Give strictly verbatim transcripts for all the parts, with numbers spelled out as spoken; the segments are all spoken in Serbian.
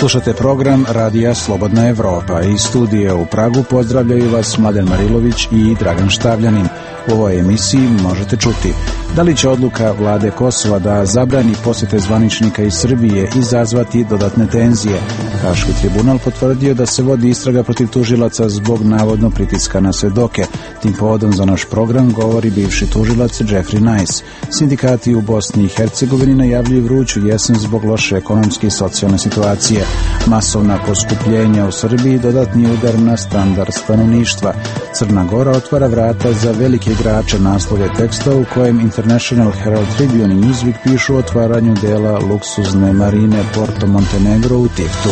Slušate program Radija Slobodna Evropa. Iz studija u Pragu pozdravljaju vas Mladen Marilović i Dragan Štavljanin. U ovoj emisiji možete čuti: da li će odluka vlade Kosova da zabrani posete zvaničnika iz Srbije izazvati dodatne tenzije? Haški tribunal potvrdio da se vodi istraga protiv tužilaca zbog navodno pritiska na svedoke. Tim povodom za naš program govori bivši tužilac Jeffrey Nice. Sindikati u Bosni i Hercegovini najavljuju vruću jesen zbog loše ekonomske i socijalne situacije. Masovna poskupljenja u Srbiji dodatni udar na standard stanovništva. Crna Gora otvara vrata za velike igrače, naslove teksta u kojem International Herald Tribune i Newsweek pišu o otvaranju dela luksuzne marine Porto Montenegro u Tivtu.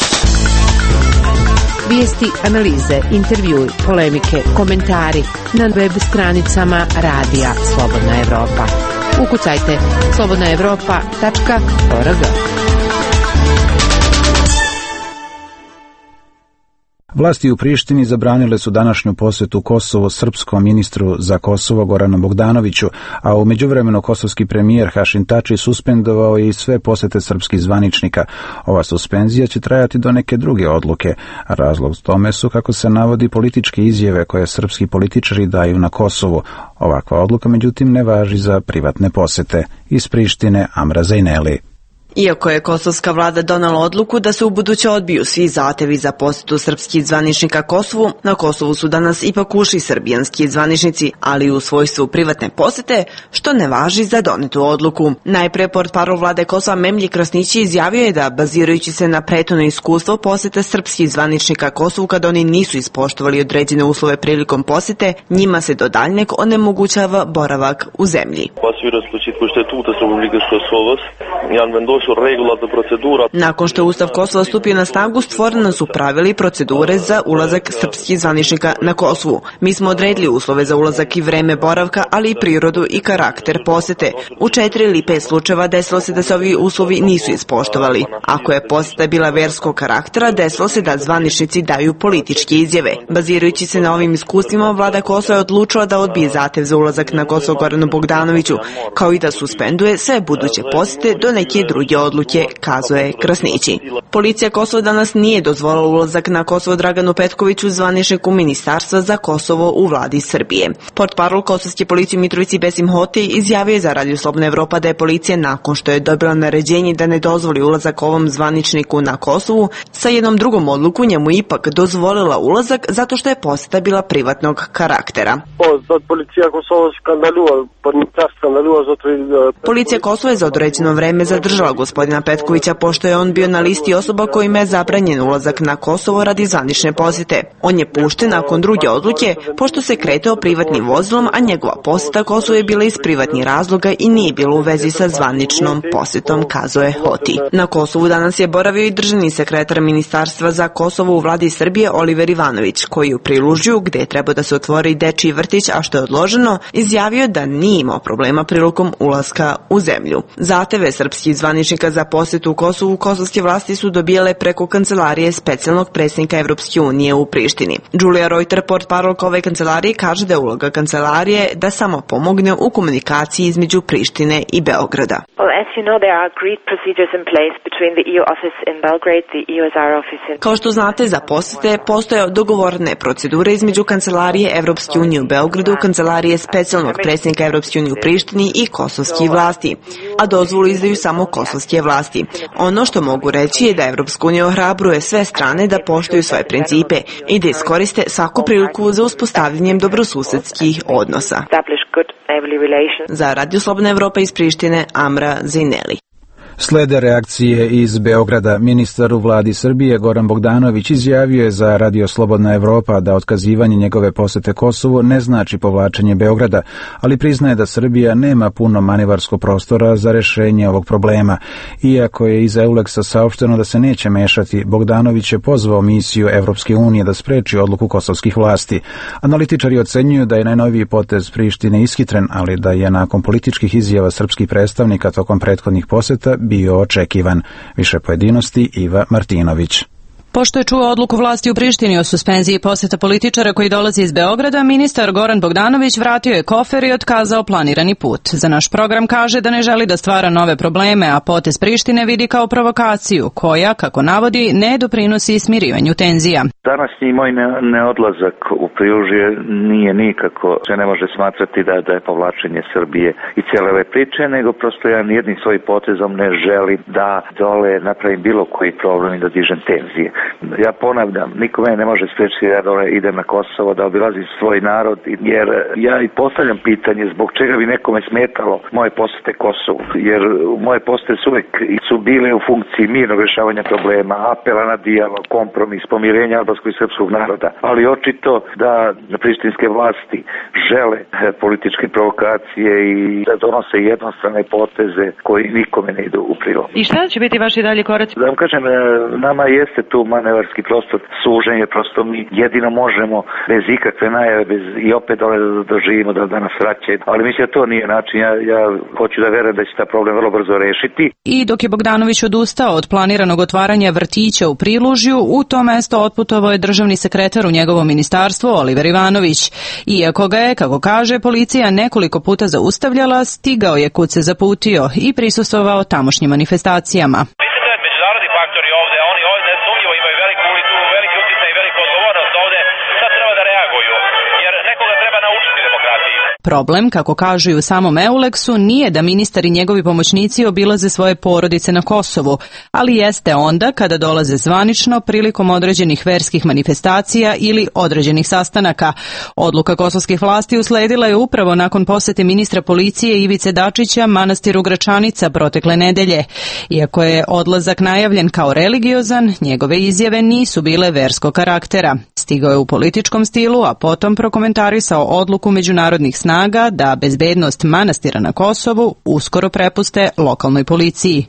Vijesti, analize, intervjui, polemike, komentari na web stranicama Radija Slobodna Evropa. Ukucajte slobodna evropa tačka org. Vlasti u Prištini zabranile su današnju posjetu Kosovu srpskom ministru za Kosovo Goranu Bogdanoviću, a u međuvremenu kosovski premijer Hašim Tači suspendovao je i sve posjete srpskih zvaničnika. Ova suspenzija će trajati do neke druge odluke. Razlog tome su, kako se navodi, političke izjave koje srpski političari daju na Kosovu. Ovakva odluka, međutim, ne važi za privatne posjete. Iz Prištine, Amra Zajneli. Iako je kosovska vlada donala odluku da se ubuduće odbiju svi zahtevi za posjetu srpskih zvaničnika Kosovu, na Kosovu su danas ipak ušli srbijanski zvaničnici, ali u svojstvu privatne posjete, što ne važi za donetu odluku. Najpre portparol vlade Kosova Memlji Krasnići izjavio je da, bazirajući se na prethodno iskustvo posjete srpskih zvaničnika Kosovu kad oni nisu ispoštovali određene uslove prilikom posjete, njima se do daljnjeg onemogućava boravak u zemlji. Nakon što je Ustav Kosova stupio na snagu, stvorene su pravila i procedure za ulazak srpskih zvaničnika na Kosovu. Mi smo odredili uslove za ulazak i vreme boravka, ali i prirodu i karakter posete. U četiri ili pet slučajeva desilo se da se ovi uslovi nisu ispoštovali. Ako je poseta bila verskog karaktera, desilo se da zvaničnici daju političke izjave. Bazirajući se na ovim iskustvima, vlada Kosova je odlučila da odbije zahtev za ulazak na Kosovo Goranu Bogdanoviću, kao i da suspenduje sve buduće posete do neke druge odluke, kazuje Krasnići. Policija Kosova danas nije dozvolila ulazak na Kosovo Draganu Petkoviću, zvaničniku Ministarstva za Kosovo u vladi Srbije. Portparol kosovske policije u Mitrovici Besim Hoti izjavio je za Radio Slobodna Evropa da je policija, nakon što je dobila naređenje da ne dozvoli ulazak ovom zvaničniku na Kosovu, sa jednom drugom odluku njemu ipak dozvolila ulazak zato što je poseta bila privatnog karaktera. Policija Kosova je za određeno vreme zadržala gospodina Petkovića pošto je on bio na listi osoba kojima je zabranjen ulazak na Kosovo radi zvanične posjete. On je pušten nakon druge odluke pošto se kretao privatnim vozilom, a njegova posjeta Kosovo je bila iz privatnih razloga i nije bila u vezi sa zvaničnom posjetom, kazuje Hoti. Na Kosovu danas je boravio i državni sekretar Ministarstva za Kosovo u vladi Srbije Oliver Ivanović, koji u Prilužju, gde je trebao da se otvori dečiji vrtić, a što je odloženo, izjavio da nije imao problema prilikom ulaska u zemlju. Zahteve srpskih zvaničnika za posjetu u Kosovu kosovske vlasti su dobijale preko kancelarije specijalnog predsjednika Evropske unije u Prištini. Julia Reuter, portparolka ove kancelarije, kaže da je uloga kancelarije da samo pomogne u komunikaciji između Prištine i Beograda. Kao što znate, za posjete postoje dogovorene procedure između kancelarije Evropske unije u Beogradu, kancelarije specijalnog predsjednika Evropske unije u Prištini i kosovskih vlasti, a dozvolu izdaju samo kosovske vlasti. Ono što mogu reći je da Evropska unija ohrabruje sve strane da poštuju svoje principe i da iskoriste svaku priliku za uspostavljanjem dobrosusedskih odnosa. Za Radio Slobodna Evropa iz Prištine, Amra Zajneli. Slede reakcije iz Beograda. Ministar u vladi Srbije Goran Bogdanović izjavio je za Radio Slobodna Evropa da otkazivanje njegove posete Kosovu ne znači povlačenje Beograda, ali priznaje da Srbija nema puno manevarskog prostora za rešenje ovog problema. Iako je iz Euleksa saopšteno da se neće mešati, Bogdanović je pozvao misiju Evropske unije da spreči odluku kosovskih vlasti. Analitičari ocenjuju da je najnoviji potez Prištine ishitren, ali da je nakon političkih izjava srpskih predstavnika tokom prethodnih poseta bio očekivan. Više pojedinosti Iva Martinović. Pošto je čuo odluku vlasti u Prištini o suspenziji poseta političara koji dolazi iz Beograda, ministar Goran Bogdanović vratio je kofer i otkazao planirani put. Za naš program kaže da ne želi da stvara nove probleme, a potez Prištine vidi kao provokaciju, koja, kako navodi, ne doprinosi smirivanju tenzija. Današnji moj neodlazak u Prilužje nije nikako, se ne može smatrati da, da je povlačenje Srbije i cijele ove priče, nego prosto ja nijednim svojim potezom ne želim da dole napravim bilo koji problem i da dižem tenzije. Ja ponavljam, nikome ne može spriječiti da ja dole idem na Kosovo, da obilazim svoj narod, jer ja i postavljam pitanje zbog čega bi nekome smetalo moje posete Kosovu, jer moje posete su uvek su bile u funkciji mirnog rješavanja problema, apela na dijalog, kompromis, pomirenja albanskog i srpskog naroda, ali očito da prištinske vlasti žele političke provokacije i da donose jednostrane poteze koji nikome ne idu u prilog. I šta će biti vaši dalje koraci? Da vam kažem, nama jeste tu manevarski prostor suženje, prosto mi jedino možemo bez ikakve najave, bez, i opet dole da doživimo da, da nas vraćaju. Ali mislim da to nije način, ja, ja hoću da verujem da će ta problem vrlo brzo rešiti. I dok je Bogdanović odustao od planiranog otvaranja vrtića u Prilužju, u to mesto otputovao je državni sekretar u njegovo ministarstvo Oliver Ivanović. Iako ga je, kako kaže, policija nekoliko puta zaustavljala, stigao je kud se zaputio i prisustvovao tamošnjim manifestacijama. Problem, kako kažu i u samom Euleksu, nije da ministar i njegovi pomoćnici obilaze svoje porodice na Kosovu, ali jeste onda kada dolaze zvanično prilikom određenih verskih manifestacija ili određenih sastanaka. Odluka kosovskih vlasti usledila je upravo nakon posete ministra policije Ivice Dačića manastiru Gračanica protekle nedelje. Iako je odlazak najavljen kao religiozan, njegove izjave nisu bile verskog karaktera. Stigao je u političkom stilu, a potom prokomentarisao odluku međunarodnih snaga da bezbednost manastira na Kosovu uskoro prepuste lokalnoj policiji.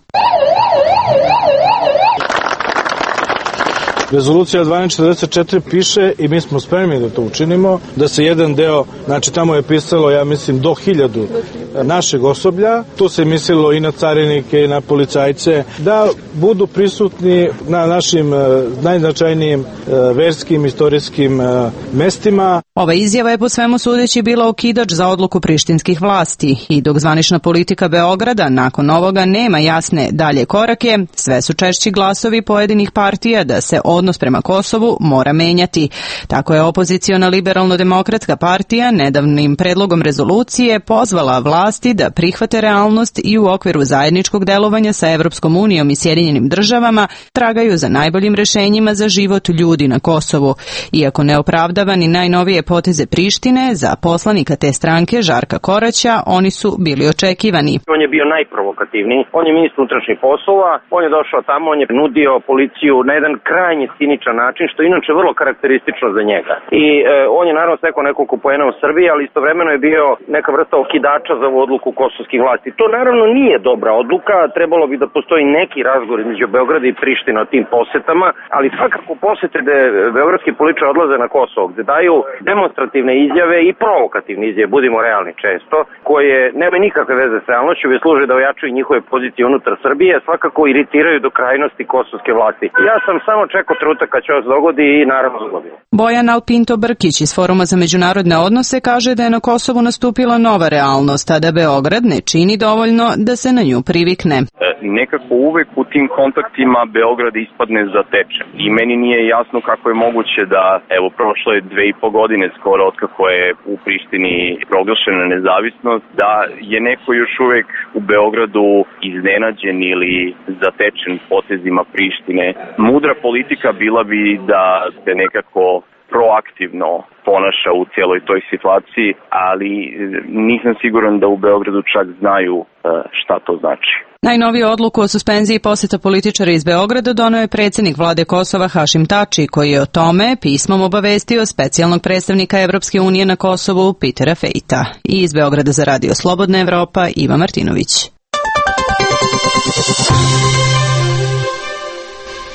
Rezolucija dvanaest četrdeset četiri piše i mi smo spremni da to učinimo, da se jedan deo, znači tamo je pisalo, ja mislim, do hiljadu našeg osoblja, tu se mislilo i na carinike i na policajce, da budu prisutni na našim najznačajnijim verskim, istorijskim mestima. Ova izjava je po svemu sudeći bila okidač za odluku prištinskih vlasti i dok zvanična politika Beograda nakon ovoga nema jasne dalje korake, sve su češći glasovi pojedinih partija da se odnos prema Kosovu mora menjati. Tako je opoziciona liberalno-demokratska partija nedavnim predlogom rezolucije pozvala vlasti da prihvate realnost i u okviru zajedničkog delovanja sa Evropskom unijom i Sjedinjenim državama tragaju za najboljim rešenjima za život ljudi na Kosovu. Iako neopravdavani najnovije poteze Prištine, za poslanika te stranke Žarka Koraća oni su bili očekivani. On je bio najprovokativniji, on je ministar unutrašnjih poslova, on je došao tamo, on je nudio policiju na jedan krajnji ciničan način, što je inače vrlo karakteristično za njega. I e, on je naravno stekao nekoliko poena u Srbiji, ali istovremeno je bio neka vrsta okidača za ovu odluku kosovskih vlasti. To naravno nije dobra odluka, trebalo bi da postoji neki razgovor između Beograda i Prištine o tim posetama, ali svakako posete da beogradski političari odlaze na Kosovo, gde daju demonstrativne izjave i provokativne izjave, budimo realni često, koje nema nikakve veze s realnošću, već služe da ojačaju njihove pozicije unutar Srbije, svakako iritiraju do krajnosti kosovske vlasti. Ja sam samo čekao trenutak kad će ovo dogodi i naravno dogodio. Bojan Alpinto Brkić iz Foruma za međunarodne odnose kaže da je na Kosovu nastupila nova realnost, a da Beograd ne čini dovoljno da se na nju privikne. E, nekako uvek u tim kontaktima Beograd ispadne zatečen i meni nije jasno kako je moguće da, evo, prošlo je dve i po godine skoro otkako je u Prištini proglašena nezavisnost, da je neko još uvek u Beogradu iznenađen ili zatečen potezima Prištine. Mudra politika bila bi da se nekako proaktivno ponaša u cijeloj toj situaciji, ali nisam siguran da u Beogradu čak znaju šta to znači. Najnoviju odluku o suspenziji poseta političara iz Beograda doneo je predsjednik vlade Kosova Hašim Tači, koji je o tome pismom obavestio specijalnog predstavnika Evropske unije na Kosovu Petera Fejta. I iz Beograda za Radio Slobodna Evropa Iva Martinović.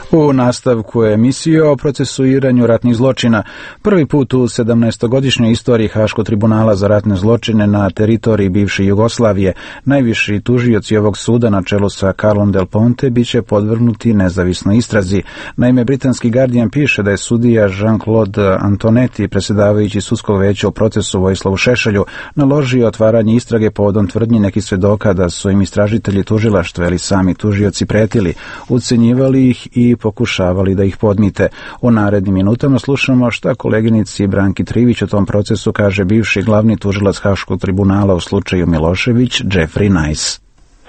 U nastavku emisije o procesuiranju ratnih zločina, prvi put u sedamnaestogodišnjoj istoriji Haškog tribunala za ratne zločine na teritoriji bivše Jugoslavije, najviši tužioci ovog suda na čelu sa Carlom Del Ponte biće podvrgnuti nezavisnoj istrazi. Naime, britanski Guardian piše da je sudija Jean-Claude Antonetti, predsjedavajući sudskog veća u procesu Vojislavu Šešelju, naložio otvaranje istrage povodom tvrdnji nekih svedoka da su im istražitelji tužilaštva ili sami tužioci pretili, ucenjivali ih i pokušavali da ih podmite. U narednim minutama slušamo šta koleginici Branki Trivić o tom procesu kaže bivši glavni tužilac Haškog tribunala u slučaju Milošević, Jeffrey Nice.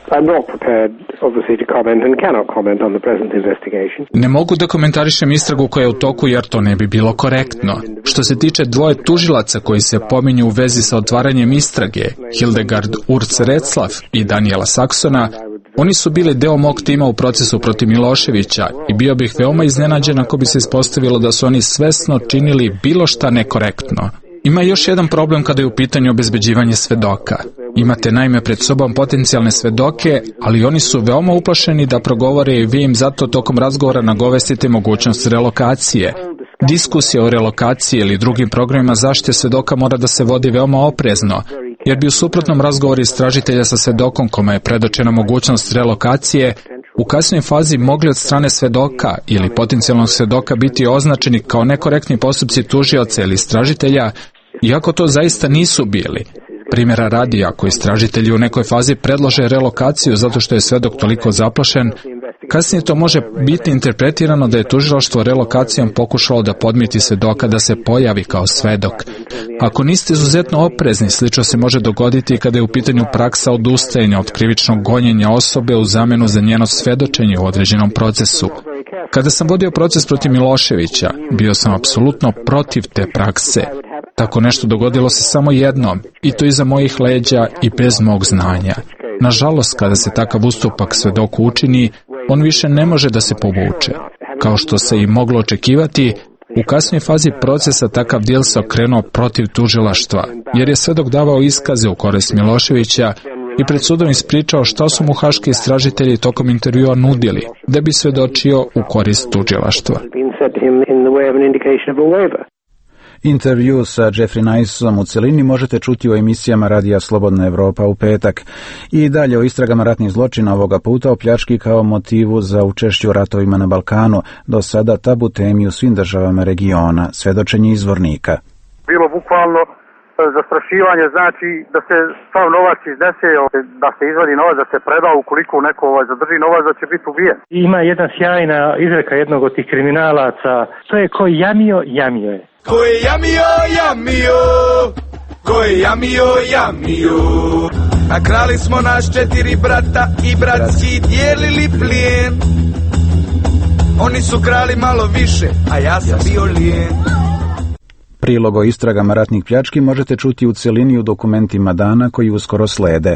Ne mogu da komentarišem istragu koja je u toku jer to ne bi bilo korektno. Što se tiče dvoje tužilaca koji se pominju u vezi sa otvaranjem istrage, Hildegard Urz-Retzlaff i Daniela Saksona, oni su bili deo mog tima u procesu protiv Miloševića i bio bih veoma iznenađen ako bi se ispostavilo da su oni svesno činili bilo šta nekorektno. Ima još jedan problem kada je u pitanju obezbeđivanje svedoka. Imate naime pred sobom potencijalne svedoke, ali oni su veoma uplašeni da progovore i vi im zato tokom razgovora nagovestite mogućnost relokacije. Diskusija o relokaciji ili drugim programima zaštite svedoka mora da se vodi veoma oprezno, jer bi u suprotnom razgovoru istražitelja sa svedokom kome je predočena mogućnost relokacije u kasnijoj fazi mogli od strane svedoka ili potencijalnog svedoka biti označeni kao nekorektni postupci tužioca ili istražitelja, iako to zaista nisu bili. Primjera radi, ako istražitelji u nekoj fazi predlože relokaciju zato što je svedok toliko zaplašen, kasnije to može biti interpretirano da je tužilaštvo relokacijom pokušalo da podmiti svedoka da se pojavi kao svedok. Ako niste izuzetno oprezni, slično se može dogoditi kada je u pitanju praksa odustajanja od krivičnog gonjenja osobe u zamenu za njeno svedočenje u određenom procesu. Kada sam vodio proces protiv Miloševića, bio sam apsolutno protiv te prakse. Tako nešto dogodilo se samo jednom, i to iza mojih leđa i bez mog znanja. Nažalost, kada se takav ustupak svedoku učini, on više ne može da se povuče. Kao što se i moglo očekivati, u kasnijoj fazi procesa takav djel se okrenuo protiv tužilaštva, jer je svedok davao iskaze u korist Miloševića i pred sudom ispričao šta su mu haški istražitelji tokom intervjua nudili, da bi svedočio u korist tužilaštva. Intervju sa Jeffrey Niceom u celini možete čuti u emisijama Radija Slobodna Evropa u petak. I dalje o istragama ratnih zločina, ovoga puta o pljački kao motivu za učešće u ratovima na Balkanu, do sada tabu temi u svim državama regiona, svedočenje izvornika. Bilo bukvalno zastrašivanje, znači da se sav novac iznese, da se izvadi novac, da se preda, ukoliko neko ovaj zadrži novac, da će biti ubijen. Ima jedna sjajna izreka jednog od tih kriminalaca, to je ko je jamio, jamio je. Ko je jamio, jamio, ko je jamio, jamio. A krali smo naš četiri brata i bratski dijelili plijen. Oni su krali malo više, a ja sam bio lijen. Prilog o istragama ratnih pljački možete čuti u celini u dokumentima dana koji uskoro slede.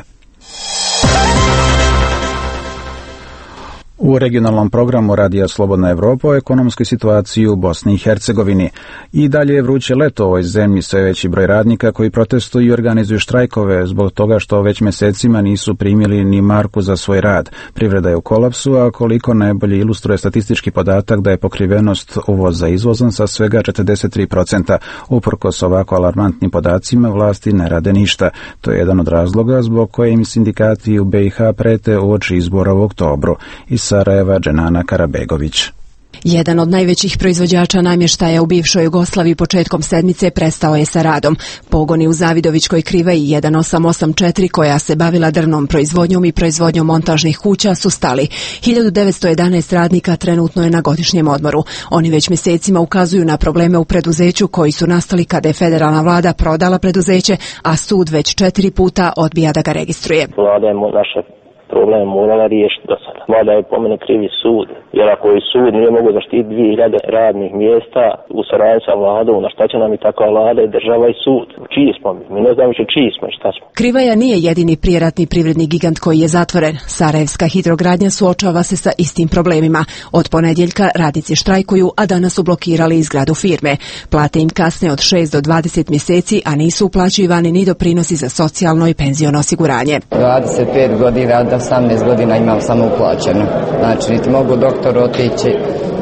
U regionalnom programu Radija Slobodna Evropa o ekonomskoj situaciji u Bosni i Hercegovini. I dalje je vruće leto u ovoj zemlji, sve veći broj radnika koji protestuju i organizuju štrajkove zbog toga što već mesecima nisu primili ni marku za svoj rad. Privreda je u kolapsu, a koliko najbolje ilustruje statistički podatak da je pokrivenost uvoza izvozom sa svega četrdeset tri posto. Uprkos ovako alarmantnim podacima, vlasti ne rade ništa. To je jedan od razloga zbog koje im sindikati u be i ha prete uoči izbora u oktobru. I Sarajeva, Dženana Karabegović. Jedan od najvećih proizvođača namještaja u bivšoj Jugoslaviji početkom sedmice prestao je sa radom. Pogoni u Zavidovićkoj Kriveji jedan osam osam četiri, koja se bavila drvnom proizvodnjom i proizvodnjom montažnih kuća, su stali. hiljadu devetsto jedanaest radnika trenutno je na godišnjem odmoru. Oni već mjesecima ukazuju na probleme u preduzeću koji su nastali kada je federalna vlada prodala preduzeće, a sud već četiri puta odbija da ga registruje. Vlada je naša problem morala riješiti do sada. Vlada je po mene krivi sud, jer ako je sud nije mogu zaštiti dvije hiljade radnih mjesta u saradnji sa vladom, na šta će nam i takva vlada i država i sud? Čiji smo mi? Mi ne znamo više čiji smo i šta smo. Krivaja nije jedini prijeratni privredni gigant koji je zatvoren. Sarajevska hidrogradnja suočava se sa istim problemima. Od ponedjeljka radnici štrajkuju, a danas su blokirali izgradu firme. Plate im kasne od šest do dvadeset mjeseci, a nisu uplaćivani ni doprinosi za socijalno i penziono osiguranje. dvadeset pet godina, osamnaest godina imam samo uplaćeno. Znači, niti mogu doktor otići,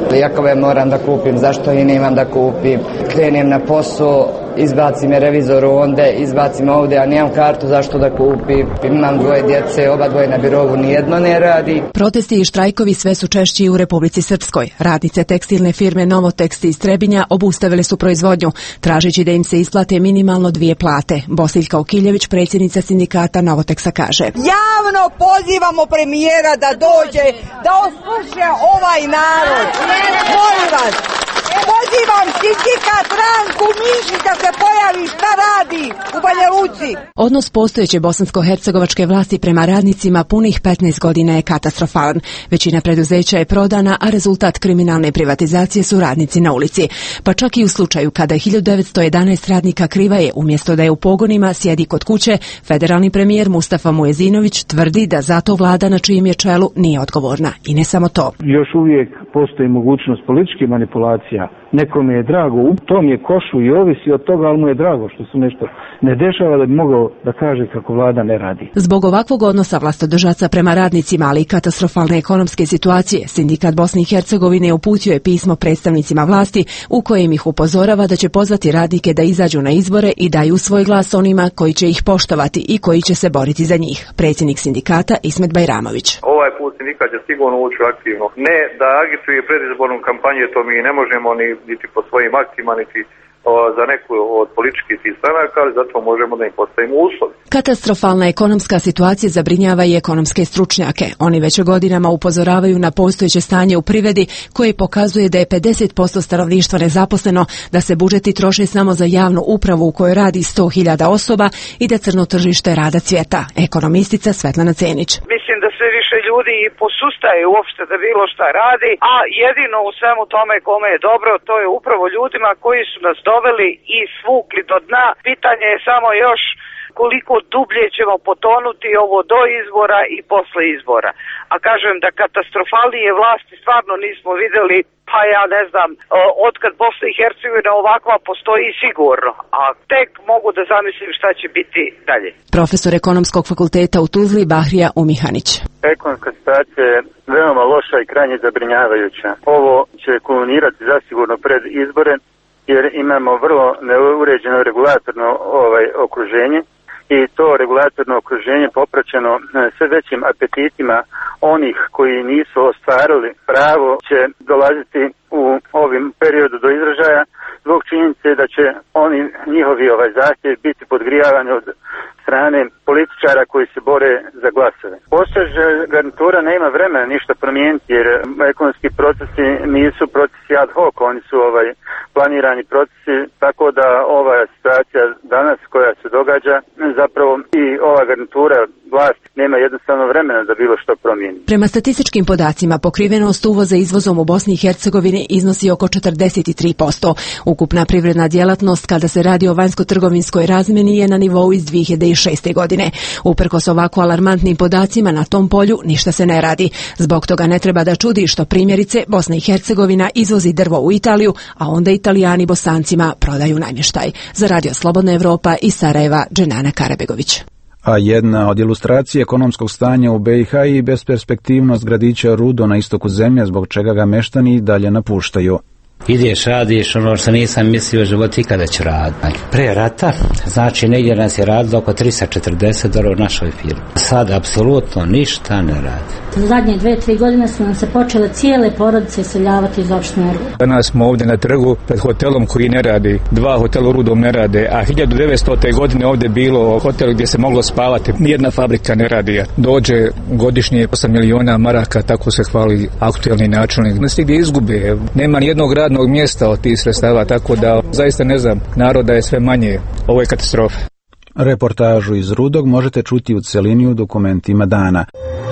Lijekove moram da kupim, zašto i nemam da kupim. Krenem na posao, izbaci me revizoru onde, izbaci me ovde, a nemam kartu, zašto da kupim. Imam dvoje djece, oba dvoje na birovu, nijedno ne radi. Protesti i štrajkovi sve su češći u Republici Srpskoj. Radnice tekstilne firme Novotekst iz Trebinja obustavile su proizvodnju, tražeći da im se isplate minimalno dvije plate. Bosiljka Okiljević, predsjednica sindikata Novoteksa, kaže: Javno pozivamo premijera da dođe, da osluša ovaj narod. Molim vas, pozivam sindikat Ranku Mišić da se pojavi, šta radi u Banja Luci. Odnos postojeće bosansko-hercegovačke vlasti prema radnicima punih petnaest godina je katastrofalan. Većina preduzeća je prodana, a rezultat kriminalne privatizacije su radnici na ulici. Pa čak i u slučaju kada hiljadu devetsto jedanaest radnika Krivaje, umjesto da je u pogonima, sjedi kod kuće, federalni premijer Mustafa Mujezinović tvrdi da zato vlada na čijem je čelu nije odgovorna. I ne samo to. Još uvijek postoji mogućnost političkih manipulacija. Nekome je drago, u tom je košu i ovisi od toga, ali mu je drago što se nešto ne dešava da bi mogao da kaže kako vlada ne radi. Zbog ovakvog odnosa vlastodržaca prema radnicima, ali i katastrofalne ekonomske situacije, sindikat Bosne i Hercegovine uputio je pismo predstavnicima vlasti u kojem ih upozorava da će pozvati radnike da izađu na izbore i daju svoj glas onima koji će ih poštovati i koji će se boriti za njih. Predsjednik sindikata Ismet Bajramović. Ovaj put sindikat će sigurno ući aktivno. Ne da agituje predizbornu kampanju, to mi ne možemo ni niti po svojim aktima, niti o, za neku od političkih stranaka, ali zato možemo da im postavimo uslovi. Katastrofalna ekonomska situacija zabrinjava i ekonomske stručnjake. Oni već godinama upozoravaju na postojeće stanje u privredi koje pokazuje da je pedeset posto stanovništva nezaposleno, da se budžeti troše samo za javnu upravu u kojoj radi sto hiljada osoba i da crno tržište rada cvjeta. Ekonomistica Svetlana Cenić. Mislim da sve više ljudi posustaje uopšte da bilo šta radi, a jedino u svemu tome kome je dobro, to je upravo ljudima koji su nas doveli i svukli do dna. Pitanje je samo još koliko dublje ćemo potonuti ovo do izbora i posle izbora. A kažem da katastrofalnije vlasti stvarno nismo vidjeli, pa ja ne znam, otkad Bosna i Hercegovina ovakva postoji sigurno, a tek mogu da zamislim šta će biti dalje. Profesor ekonomskog fakulteta u Tuzli Bahrija Umihanić. Ekonomska situacija je veoma loša i krajnje zabrinjavajuća. Ovo će kulminirati zasigurno pred izbore, jer imamo vrlo neuređeno regulatorno ovaj, okruženje i to regulatorno okruženje popraćeno sve većim apetitima onih koji nisu ostvarili pravo će dolaziti u ovim periodu do izražaja zbog činjenice da će oni njihovi ovaj zahtjev biti podgrijavani od strane političara koji se bore za glasove. Postojeća garnitura nema vremena ništa promijeniti jer ekonomski procesi nisu procesi ad hoc, oni su ovaj planirani procesi, tako da ova situacija danas koja se događa zapravo i ova garnitura vlasti nema jednostavno vremena da bilo što promijeni. Prema statističkim podacima pokrivenost uvoza izvozom u Bosni i Hercegovini iznosi oko četrdeset tri posto. Ukupna privredna djelatnost kada se radi o vanjsko-trgovinskoj razmjeni je na nivou iz dvije hiljade šeste. godine. Uprkos ovako alarmantnim podacima na tom polju ništa se ne radi. Zbog toga ne treba da čudi što primjerice Bosna i Hercegovina izvozi drvo u Italiju, a onda Italijani Bosancima prodaju namještaj. Za Radio Slobodna Evropa iz Sarajeva, Dženana Karabegović. A jedna od ilustracije ekonomskog stanja u B i H i besperspektivnost gradića Rudo na istoku zemlje, zbog čega ga meštani i dalje napuštaju. Ideš, radiš ono što nisam mislio život ikada ću raditi. Pre rata, znači negdje nas je radilo oko tristo četrdeset dolara u našoj firmi. Sad apsolutno ništa ne radi. Za zadnje dve, tri godine su nam se počele cijele porodice iseljavati iz opštine Rudo. Danas smo ovdje na trgu pred hotelom koji ne radi. Dva hotela u Rudom ne rade, a hiljadu devetstote. godine ovdje bilo hotel gdje se moglo spavati. Nijedna fabrika ne radi. Dođe godišnje osam miliona maraka, tako se hvali aktuelni načelnik. Nas gdje izgube. Nema nijednog radnog mjesta od tih sredstava, tako da zaista ne znam, naroda je sve manje. Ovo je katastrofa. Reportažu iz Rudog možete čuti u celini u dokumentima dana.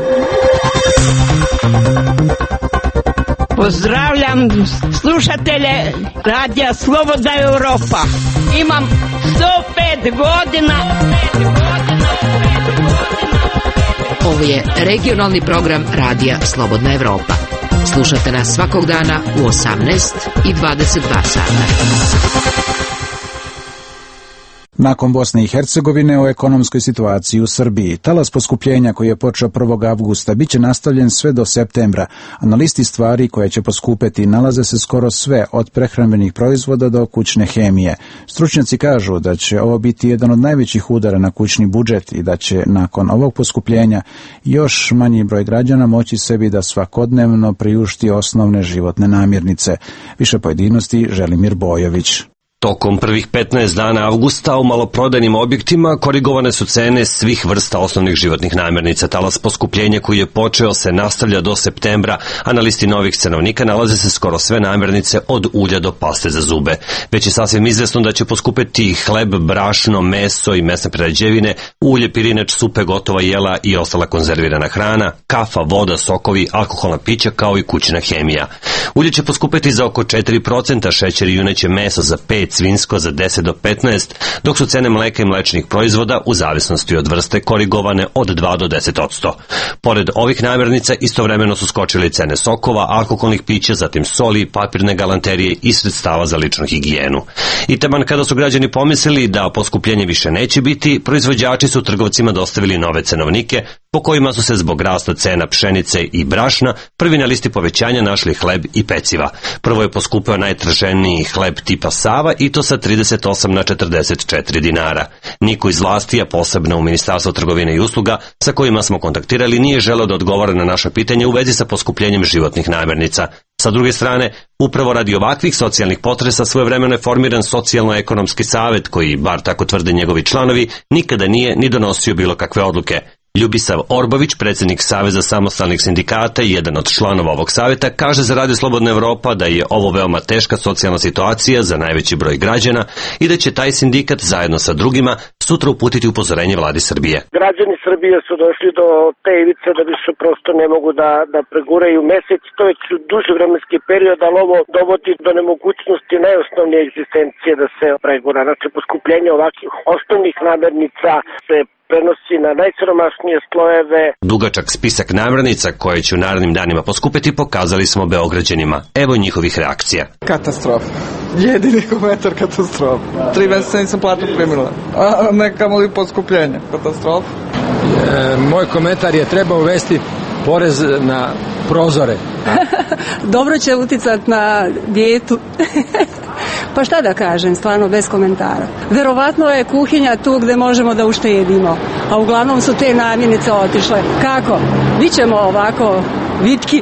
Pozdravljam slušatelje Radija Slobodna Evropa. Imam sto pet godina. Ovo je regionalni program Radija Slobodna Evropa. Slušate nas svakog dana u osamnaest i dvadeset dva sata. Nakon Bosne i Hercegovine o ekonomskoj situaciji u Srbiji. Talas poskupljenja koji je počeo prvog avgusta bit će nastavljen sve do septembra, a na listi stvari koje će poskupeti nalaze se skoro sve od prehrambenih proizvoda do kućne hemije. Stručnjaci kažu da će ovo biti jedan od najvećih udara na kućni budžet i da će nakon ovog poskupljenja još manji broj građana moći sebi da svakodnevno priušti osnovne životne namirnice. Više pojedinosti Želimir Bojović. Tokom prvih petnaest dana avgusta u maloprodajnim objektima korigovane su cene svih vrsta osnovnih životnih namirnica. Talas poskupljenja koji je počeo se nastavlja do septembra, a na listi novih cenovnika nalaze se skoro sve namirnice od ulja do paste za zube. Već je sasvim izvesno da će poskupeti hleb, brašno, meso i mesne prerađevine, ulje, pirinač, supe, gotova jela i ostala konzervirana hrana, kafa, voda, sokovi, alkoholna pića kao i kućna hemija. Ulje će poskupeti za oko četiri procenta, šećer i juneće meso za pet, svinjsko za deset do petnaest, dok su cene mleka i mlečnih proizvoda u zavisnosti od vrste korigovane od dva do deset odsto. Pored ovih namirnica istovremeno su skočili cene sokova, alkoholnih pića, zatim soli, papirne galanterije i sredstava za ličnu higijenu. I taman kada su građani pomislili da poskupljenje više neće biti, proizvođači su trgovcima dostavili nove cenovnike po kojima su se zbog rasta cena pšenice i brašna prvi na listi povećanja našli hleb i peciva. Prvo je poskupeo najtraženiji hleb tipa Sava i to sa trideset osam na četrdeset četiri dinara. Niko iz vlasti, a posebno u Ministarstvu trgovine i usluga, sa kojima smo kontaktirali, nije želeo da odgovara na naša pitanja u vezi sa poskupljenjem životnih namirnica. Sa druge strane, upravo radi ovakvih socijalnih potresa svojevremeno je formiran socijalno-ekonomski savet koji, bar tako tvrde njegovi članovi, nikada nije ni donosio bilo kakve odluke. Ljubisav Orbović, predsjednik Saveza samostalnih sindikata i jedan od članova ovog savjeta, kaže za Radio Slobodna Evropa da je ovo veoma teška socijalna situacija za najveći broj građana i da će taj sindikat zajedno sa drugima sutra uputiti upozorenje vladi Srbije. Građani Srbije su došli do te ivice da više prosto ne mogu da, da preguraju mesec, to je duži vremenski period, ali ovo dovodi do nemogućnosti najosnovnije egzistencije da se pregura. Znači, poskupljenje ovakvih osnovnih namirnica se prenosi na najsiromašnije slojeve. Dugačak spisak namirnica koje će u narednim danima poskupiti pokazali smo Beograđanima. Evo njihovih reakcija. Katastrofa. Jedini komentar katastrofa. Tri mjeseca nisam platu primila. A nekamo li poskupljenje. Katastrofa. E, moj komentar je treba uvesti porez na prozore. Dobro će uticati na dijetu. Pa šta da kažem, stvarno bez komentara. Verovatno je kuhinja tu gde možemo da uštedimo, a uglavnom su te namirnice otišle. Kako? Bićemo ovako vitki.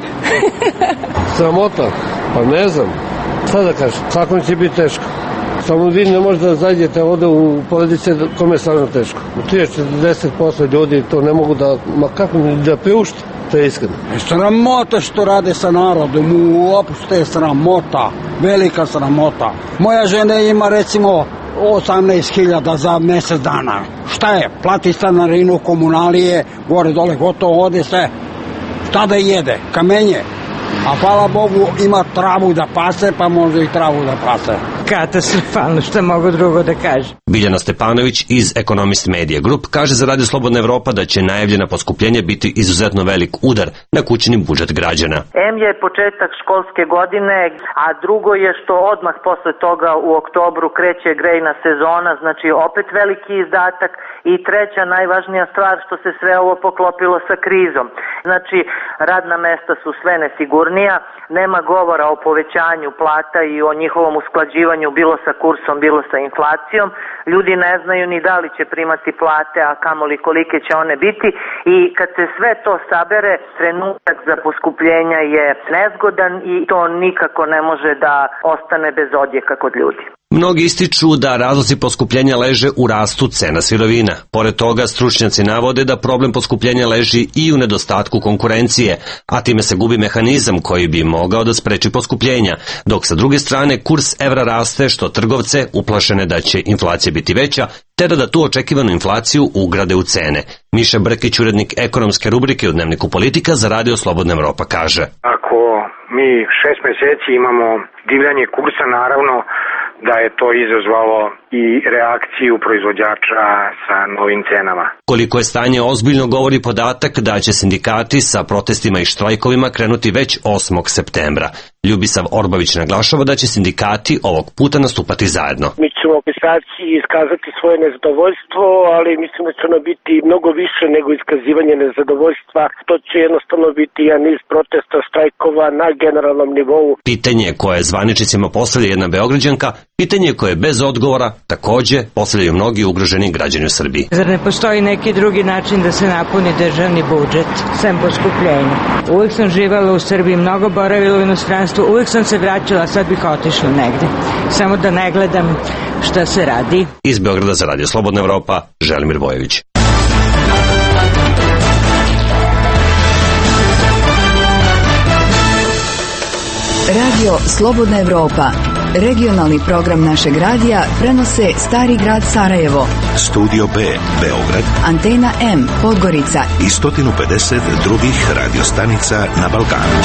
Sramota? Pa ne znam. Šta da kažem? Kako će biti teško? Samo vi ne možete da zađete ovde u porodice kome je stvarno teško. trideset do četrdeset posto ljudi to ne mogu da, ma kako da priušte. To je iskreno. Sramota što rade sa narodom, uopšte je sramota, velika sramota. Moja žena ima recimo osamnaest hiljada za mjesec dana. Šta je? Plati stanarinu, komunalije, gore dole gotovo, ode sve. Šta da jede? Kamenje. A hvala Bogu ima travu da pase, pa može i travu da pase. Katastrofalno, što mogu drugo da kažem. Biljana Stepanović iz Economist Media Group kaže za Radio Slobodna Evropa da će najavljena poskupljenja biti izuzetno velik udar na kućni budžet građana. Em je početak školske godine, a drugo je što odmah posle toga u oktobru kreće grejna sezona, znači opet veliki izdatak, i treća najvažnija stvar što se sve ovo poklopilo sa krizom. Znači, radna mesta su sve nesigurnija, nema govora o povećanju plata i o njihovom usklađivanju bilo sa kursom, bilo sa inflacijom. Ljudi ne znaju ni da li će primati plate, a kamoli kolike će one biti, i kad se sve to sabere, trenutak za poskupljenja je nezgodan i to nikako ne može da ostane bez odjeka kod ljudi. Mnogi ističu da razlozi poskupljenja leže u rastu cena sirovina. Pored toga, stručnjaci navode da problem poskupljenja leži i u nedostatku konkurencije, a time se gubi mehanizam koji bi mogao da spreči poskupljenja, dok sa druge strane kurs evra raste, što trgovce, uplašene da će inflacija biti veća, tera da tu očekivanu inflaciju ugrade u cene. Miša Brkić, urednik ekonomske rubrike u Dnevniku Politika za Radio Slobodna Evropa, kaže: Ako mi šest meseci imamo divljanje kursa, naravno da je to izazvalo i reakciju proizvođača sa novim cenama. Koliko je stanje ozbiljno govori podatak da će sindikati sa protestima i štrajkovima krenuti već osmog septembra. Ljubisav Orbavić naglašava da će sindikati ovog puta nastupati zajedno. Mi ćemo pisati i iskazati svoje nezadovoljstvo, ali mislim da će ono biti mnogo više nego iskazivanje nezadovoljstva. To će jednostavno biti jedan niz protesta, štrajkova na generalnom nivou. Pitanje koje zvaničnicima postavlja jedna Beograđanka, pitanje koje bez odgovora takođe postavljaju mnogi ugroženi građani u Srbiji. Zar ne postoji neki drugi način da se napuni državni budžet, sem poskupljenja? Uvijek sam živala u Srbiji, mnogo boravila u inostranstvu, uvijek sam se vraćala, sad bih otišla negde. Samo da ne gledam šta se radi. Iz Beograda za Radio Slobodna Evropa, Želimir Bojević. Radio Slobodna Evropa, regionalni program našeg radija, prenose Stari grad Sarajevo, Studio B, Beograd, Antena M, Podgorica i sto pedeset drugih radiostanica na Balkanu.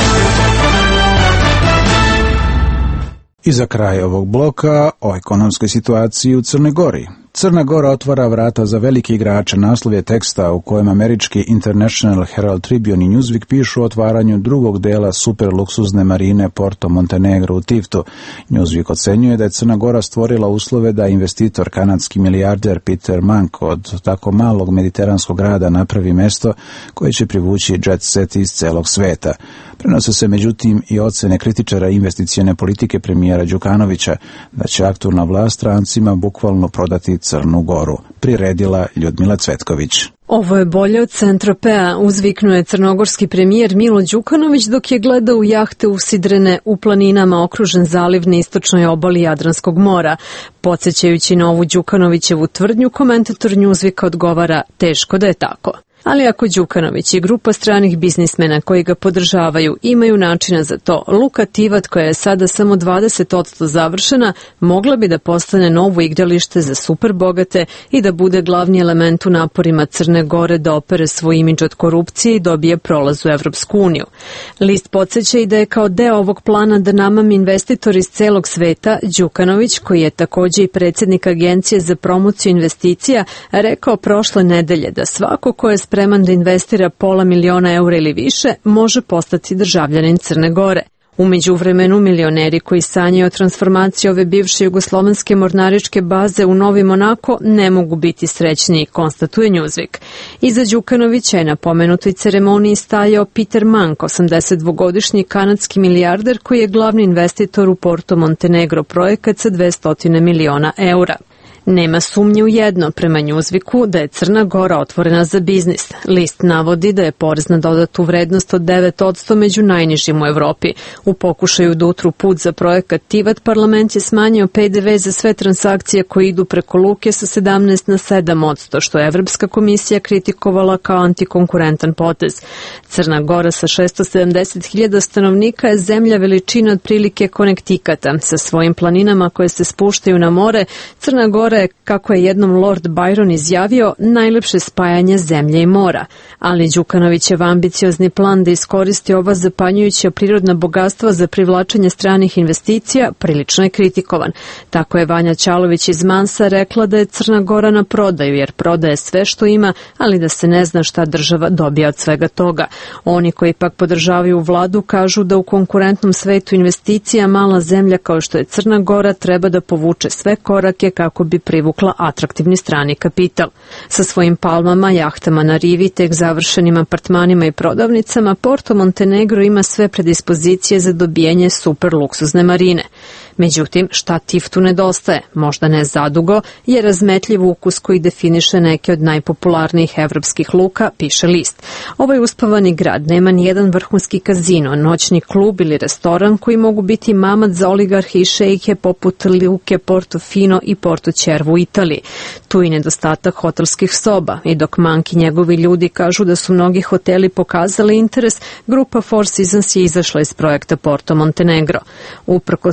I za kraj ovog bloka o ekonomskoj situaciji u Crnoj Gori. Crna Gora otvara vrata za velike igrače. Naslov je teksta u kojem američki International Herald Tribune i Newsweek pišu o otvaranju drugog dela superluksuzne marine Porto Montenegro u Tivtu. Newsweek ocenjuje da je Crna Gora stvorila uslove da investitor, kanadski milijarder Peter Mank od tako malog mediteranskog grada napravi mesto koje će privući jet set iz celog sveta. Prenose se međutim i ocene kritičara investicione politike premijera Đukanovića da će aktualna vlast strancima bukvalno prodati Crnu Goru, priredila Ljudmila Cvetković. Ovo je bolje od Saint-Tropeza, uzviknuo je crnogorski premijer Milo Đukanović dok je gledao u jahte usidrene u planinama okružen zaliv na istočnoj obali Jadranskog mora. Podsjećajući na ovu Đukanovićevu tvrdnju, komentator Newsweeka odgovara: teško da je tako. Ali ako Đukanović i grupa stranih biznismena koji ga podržavaju imaju načina za to, Luka Tivat, koja je sada samo dvadeset posto završena, mogla bi da postane novo igralište za super bogate i da bude glavni element u naporima Crne Gore da opere svoj imidž od korupcije i dobije prolaz u Evropsku uniju. List podsjeća i da je kao deo ovog plana da namami investitor iz celog sveta, Đukanović, koji je takođe i predsjednik Agencije za promociju investicija, rekao prošle nedelje da svako ko je spreman da investira pola miliona eura ili više, može postati državljanin Crne Gore. U međuvremenu milioneri koji sanjaju o transformaciji ove bivše jugoslovenske mornaričke baze u Novi Monako ne mogu biti srećni, konstatuje Newsweek. Iza Đukanovića je na pomenutoj ceremoniji stajao Peter Mank, osamdesetdvogodišnji kanadski milijarder koji je glavni investitor u Porto Montenegro projekat sa dvesta miliona eura. Nema sumnje u jedno, prema Newsweeku, da je Crna Gora otvorena za biznis. List navodi da je porez na dodatu vrednost od devet posto među najnižim u Evropi. U pokušaju da utru put za projekat Tivat, parlament je smanjio P D V za sve transakcije koje idu preko luke sa sedamnaest na sedam posto, što je Evropska komisija kritikovala kao antikonkurentan potez. Crna Gora sa šessto sedamdeset hiljada stanovnika je zemlja veličine otprilike Konektikata. Sa svojim planinama koje se spuštaju na more, Crna Gora je, kako je jednom Lord Byron izjavio, najlepše spajanje zemlje i mora. Ali Đukanovićev ambiciozni plan da iskoristi ova zapanjujuća prirodna bogatstva za privlačenje stranih investicija prilično je kritikovan. Tako je Vanja Ćalović iz Mansa rekla da je Crna Gora na prodaju, jer prodaje sve što ima, ali da se ne zna šta država dobija od svega toga. Oni koji pak podržavaju vladu kažu da u konkurentnom svetu investicija mala zemlja kao što je Crna Gora treba da povuče sve korake kako bi privukla atraktivni strani kapital. Sa svojim palmama, jahtama na rivi, tek završenim apartmanima i prodavnicama, Porto Montenegro ima sve predispozicije za dobijanje super luksuzne marine. Međutim, šta Tivtu nedostaje? Možda ne zadugo, je razmetljiv ukus koji definiše neke od najpopularnijih evropskih luka, piše list. Ovaj uspavani grad nema ni jedan vrhunski kazino, noćni klub ili restoran koji mogu biti mamac za oligarhe i šejke poput luke Portofino i Portocervo u Italiji. Tu i nedostatak hotelskih soba i dok Mank i njegovi ljudi kažu da su mnogi hoteli pokazali interes, grupa Four Seasons je izašla iz projekta Porto Montenegro. Uprkos crvenom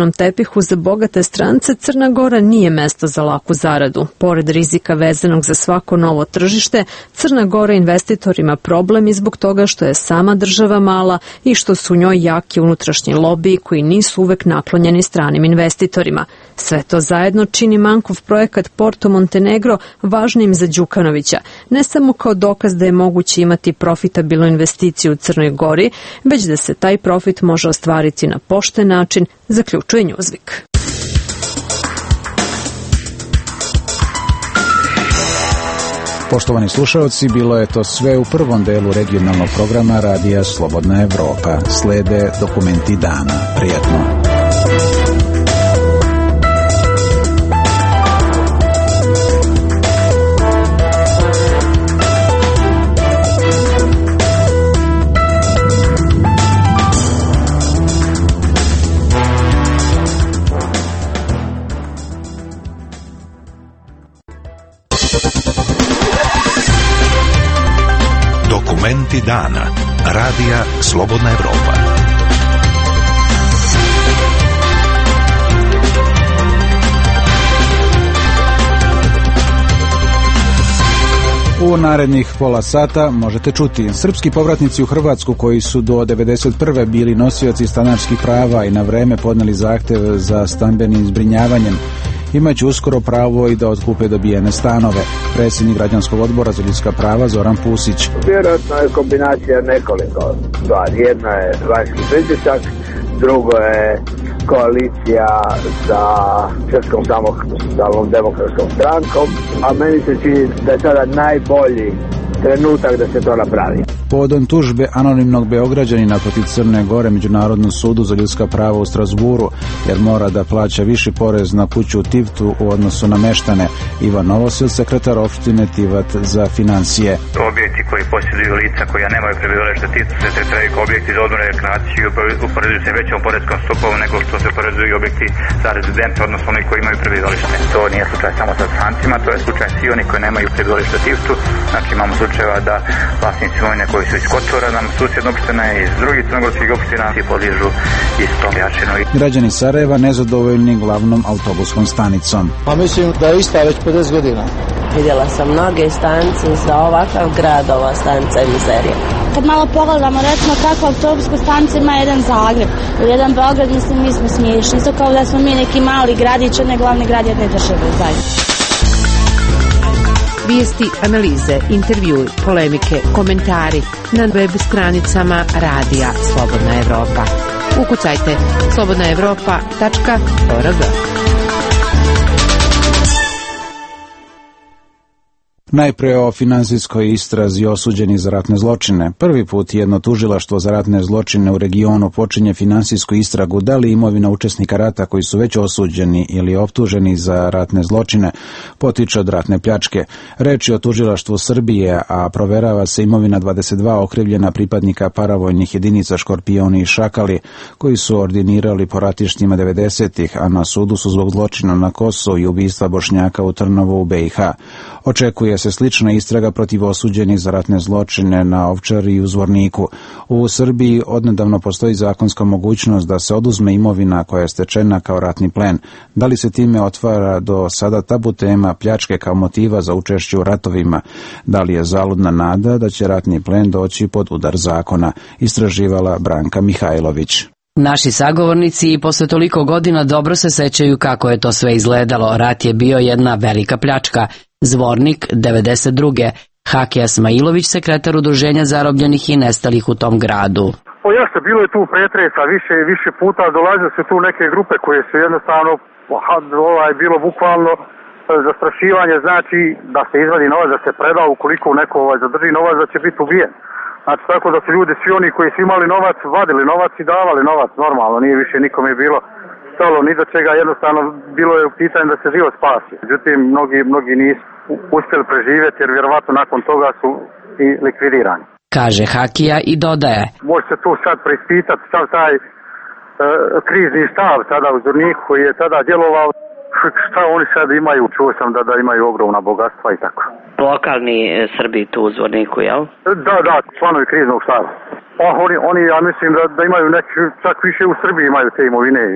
crvenom tepihu za bogate strance, Crna Gora nije mesto za laku zaradu. Pored rizika vezanog za svako novo tržište, Crna Gora investitorima problem i zbog toga što je sama država mala i što su u njoj jaki unutrašnji lobiji koji nisu uvek naklonjeni stranim investitorima. Sve to zajedno čini Mankov projekat Porto Montenegro važnim za Đukanovića, ne samo kao dokaz da je moguće imati profitabilnu investiciju u Crnoj Gori, već da se taj profit može ostvariti na pošten način, zaključuje Newsweek. Poštovani slušalci, bilo je to sve u prvom delu regionalnog programa Radija Slobodna Evropa. Slede dokumenti dana. Prijetno. Dokumenti dana. Radija Slobodna Evropa. U narednih pola sata možete čuti srpski povratnici u Hrvatsku koji su do devedeset prve bili nosioci stanarskih prava i na vreme podneli zahtev za stambenim zbrinjavanjem. Imaće uskoro pravo i da otkupe dobijene stanove. Predsjednik građanskog odbora za ljudska prava Zoran Pusić. Vjerojatno je kombinacija nekoliko stvari. Jedna je vanjski pritisak, drugo je koalicija sa Srpskom samostalnom demokratskom strankom, a meni se čini da je sada najbolji trenutak da se to napravi. Povodom tužbe anonimnog Beograđanina protiv Crne Gore Međunarodnom sudu za ljudska prava u Strasburu, jer mora da plaća viši porez na kuću u Tivtu u odnosu na meštane. Ivan Novosil, sekretar opštine Tivat za financije. Objekti koji posjeduju lica koja nemaju prebivalište u Tivtu se tretiraju kao objekti za odmor i rekreaciju, uporeduju se većom poreskom stopom nego što se uporeduju objekti za rezidente, odnosno oni koji imaju prebivalište. To nije slučaj samo sa strancima, to je slučaj svi oni koji nemaju prebivalište u Tivtu. Znači imamo slučajeva da vlasnici imovine koji su iz Kotora, nam susjedne opštine i iz drugih crnogorskih opština i podližu istom jačinu. Građani Sarajeva nezadovoljni glavnom autobuskom stanicom. Pa mislim da je ista već pedeset godina. Vidjela sam mnoge stanice za ovakav grad, ova stanica je mizerija. Kad malo pogledamo, recimo kakvu autobusku stanicu ima jedan Zagreb, jedan Beograd, mislim mi smo smiješni. Isto kao da smo mi neki mali gradić, ne glavni grad jedne države zajedno. Vijesti, analize, intervjui, polemike, komentari na web stranicama Radija Slobodna Evropa. Ukucajte slobodna evropa tačka org. Najpre o finansijskoj istrazi osuđeni za ratne zločine. Prvi put jedno tužilaštvo za ratne zločine u regionu počinje finansijsku istragu da li imovina učesnika rata koji su već osuđeni ili optuženi za ratne zločine potiče od ratne pljačke. Reč je o tužilaštvu Srbije, a proverava se imovina dvadeset dva okrivljena pripadnika paravojnih jedinica Škorpioni i Šakali koji su ordinirali po ratištima devedesetih, a na sudu su zbog zločina na Kosovu i ubistva Bošnjaka u Trnovu u B i H. Očekuje se slična istraga protiv osuđenih za ratne zločine na Ovčari i u Zvorniku. U Srbiji odnedavno postoji zakonska mogućnost da se oduzme imovina koja je stečena kao ratni plen. Da li se time otvara do sada tabu tema pljačke kao motiva za učešće u ratovima? Da li je zaludna nada da će ratni plen doći pod udar zakona? Istraživala Branka Mihajlović. Naši sagovornici i posle toliko godina dobro se sećaju kako je to sve izgledalo. Rat je bio jedna velika pljačka. Zvornik devedeset druge. Hakija Smailović, sekretar udruženja zarobljenih i nestalih u tom gradu. O jeste, bilo je tu pretresa više više puta, dolazile su tu neke grupe koje su jednostavno, ovaj, bilo bukvalno zastrašivanje, znači da se izvadi novac, da se preda, ukoliko neko ovaj, zadrži novac, da će biti ubijen. Znači tako da su ljudi, svi oni koji su imali novac, vadili novac i davali novac, normalno, nije više nikome bilo stalo ni do čega, jednostavno bilo je u pitanju da se život spasi. Međutim, mnogi, mnogi nisu uspjeli preživjeti jer vjerovatno nakon toga su i likvidirani. Kaže Hakija i dodaje. Može se tu sad preispitati sav taj e, krizni štab tada u Zvorniku koji je tada djelovao. Šta oni sad imaju, čuo sam da, da imaju ogromna bogatstva i tako. Lokalni Srbi tu u Zvorniku, jel? Da, da, članovi kriznog štaba. Oh, oni, oni, ja mislim da, da imaju neki, čak više u Srbiji imaju te imovine.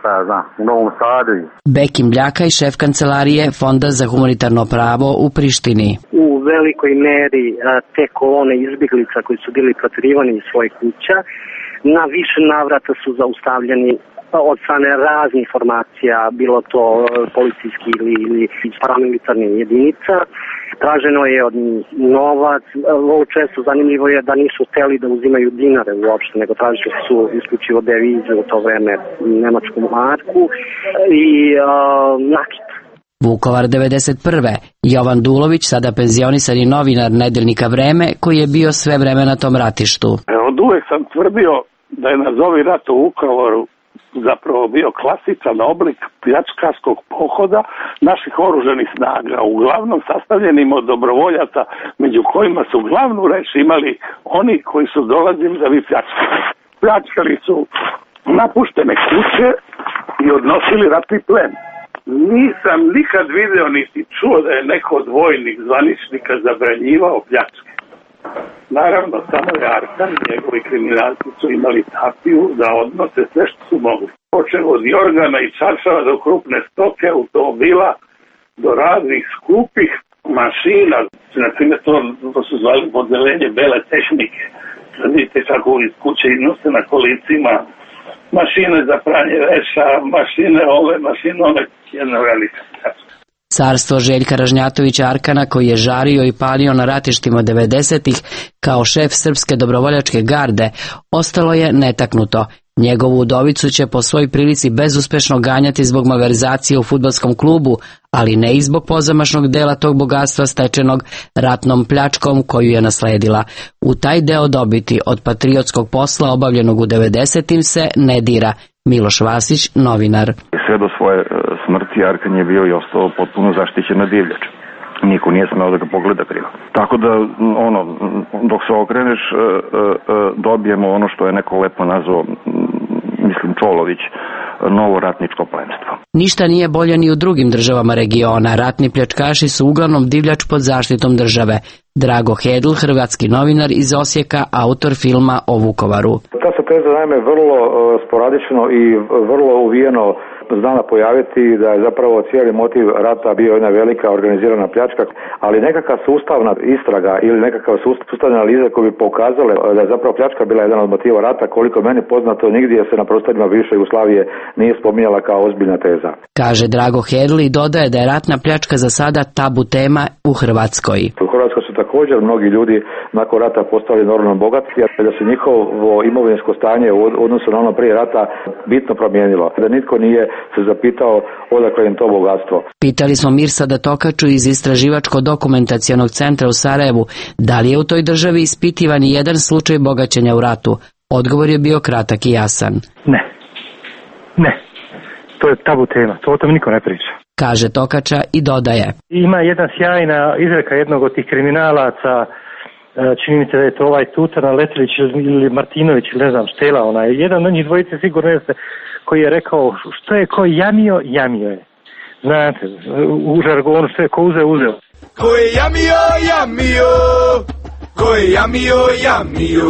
šta ja znam, u Novom Sadu. Bekim Mljaka i šef kancelarije Fonda za humanitarno pravo u Prištini. U velikoj meri te kolone izbjeglica koji su bili protjerivani iz svojih kuća, na više navrata su zaustavljeni od strane raznih formacija, bilo to policijski ili, ili paramilitarnih jedinica. Traženo je od njih novac, vrlo često zanimljivo je da nisu hteli da uzimaju dinare uopšte, nego tražili su isključivo devize u to vreme, nemačku marku i uh, nakit. Vukovar devedeset prve. Jovan Dulović, sada penzionisani novinar nedeljnika Vreme, koji je bio sve vreme na tom ratištu. Od uvek sam tvrdio da je nazovi rat u Vukovaru zapravo bio klasičan oblik pljačkaškog pohoda naših oružanih snaga, uglavnom sastavljenim od dobrovoljaca, među kojima su glavnu reč imali oni koji su dolazili da bi pljačkali. Pljačkali su napuštene kuće i odnosili ratni plen. Nisam nikad video niti čuo da je neko od vojnih zvaničnika zabranjivao pljačke. Naravno, samo je Arkan, njegovi kriminalci su imali tapiju da odnose sve što su mogli. Počeo od jorgana i čaršava do krupne stoke, automobila, do raznih skupih mašina. Na primjer, to, to su zvali podelenje bele tehnike. Vidite kako iz kuće iznose na kolicima mašine za pranje veša, mašine ove, mašine one, jedna velika pljačka. Carstvo Željka Ražnjatovića Arkana, koji je žario i palio na ratištima devedesetih kao šef Srpske dobrovoljačke garde, ostalo je netaknuto. Njegovu udovicu će po svoj prilici bezuspešno ganjati zbog malverzacije u fudbalskom klubu, ali ne i zbog pozamašnog dela tog bogatstva stečenog ratnom pljačkom koju je nasledila. U taj deo dobiti od patriotskog posla obavljenog u devedesetim se ne dira. Miloš Vasić, novinar. Sve do svoje smrti Arkan je bio i ostao potpuno zaštićen na divljač. Niko nije smeo da ga pogleda krivo. Tako da, ono, dok se okreneš, dobijemo ono što je neko lepo nazvao, mislim, Čolović, novo ratničko plemstvo. Ništa nije bolje ni u drugim državama regiona. Ratni pljačkaši su uglavnom divljač pod zaštitom države. Drago Hedl, hrvatski novinar iz Osijeka, autor filma o Vukovaru. Ta se teza naime vrlo sporadično i vrlo uvijeno znala pojaviti da je zapravo cijeli motiv rata bio jedna velika organizirana pljačka, ali nekakva sustavna istraga ili nekakva sustavna analiza koja bi pokazale da je zapravo pljačka bila jedan od motiva rata, koliko meni poznato nigdje se na prostorima bivše Jugoslavije nije spominjala kao ozbiljna teza. Kaže Drago Hedl i dodaje da je ratna pljačka za sada tabu tema u Hrvatskoj. U Hrvatskoj su također mnogi ljudi nakon rata postali normalno bogati, a da se njihovo imovinsko stanje u odnosu na ono prije rata bitno promijenilo. Da nitko nije se zapitao odakle im to bogatstvo. Pitali smo Mirsada Tokaču iz Istraživačko-dokumentacionog centra u Sarajevu da li je u toj državi ispitivan jedan slučaj bogaćenja u ratu. Odgovor je bio kratak i jasan. Ne. Ne. To je tabu tema. To o tome niko ne priča. Kaže Tokača i dodaje. Ima jedna sjajna izreka jednog od tih kriminalaca, čini mi se da je to ovaj Tutana Letelić ili Martinović ili ne znam Štela, onaj. Jedan od njih dvojice sigurno jeste, koji je rekao što je ko jamio, jamio je. Znate, u žargonu što je ko uzeo, uzeo. Ko je jamio, jamio, ko je jamio, jamio.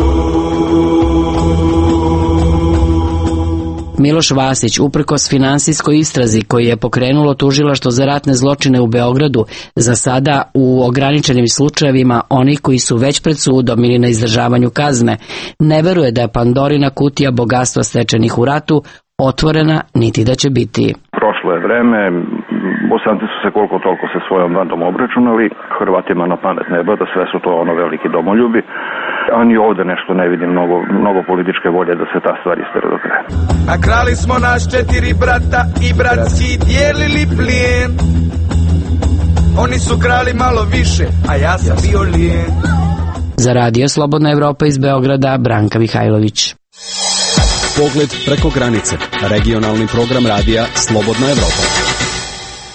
Miloš Vasić, uprkos finansijskoj istrazi koji je pokrenulo tužilaštvo za ratne zločine u Beogradu, za sada u ograničenim slučajevima oni koji su već pred sudom ili na izdržavanju kazne, ne veruje da je Pandorina kutija bogatstva stečenih u ratu otvorena niti da će biti. Prošlo je vreme, Bosanci su se koliko toliko sa svojom bandom obračunali, Hrvatima na pamet neba da sve su to ono veliki domoljubi, a ni ovde nešto ne vidim mnogo, mnogo političke volje da se ta stvar istera do kraja. A krali smo naš četiri brata i bratski dijelili plijen. Oni su krali malo više, a ja sam bio lijen. Za radio Slobodna Evropa iz Beograda, Branka Mihajlović. Pogled preko granice. Regionalni program radija Slobodna Evropa.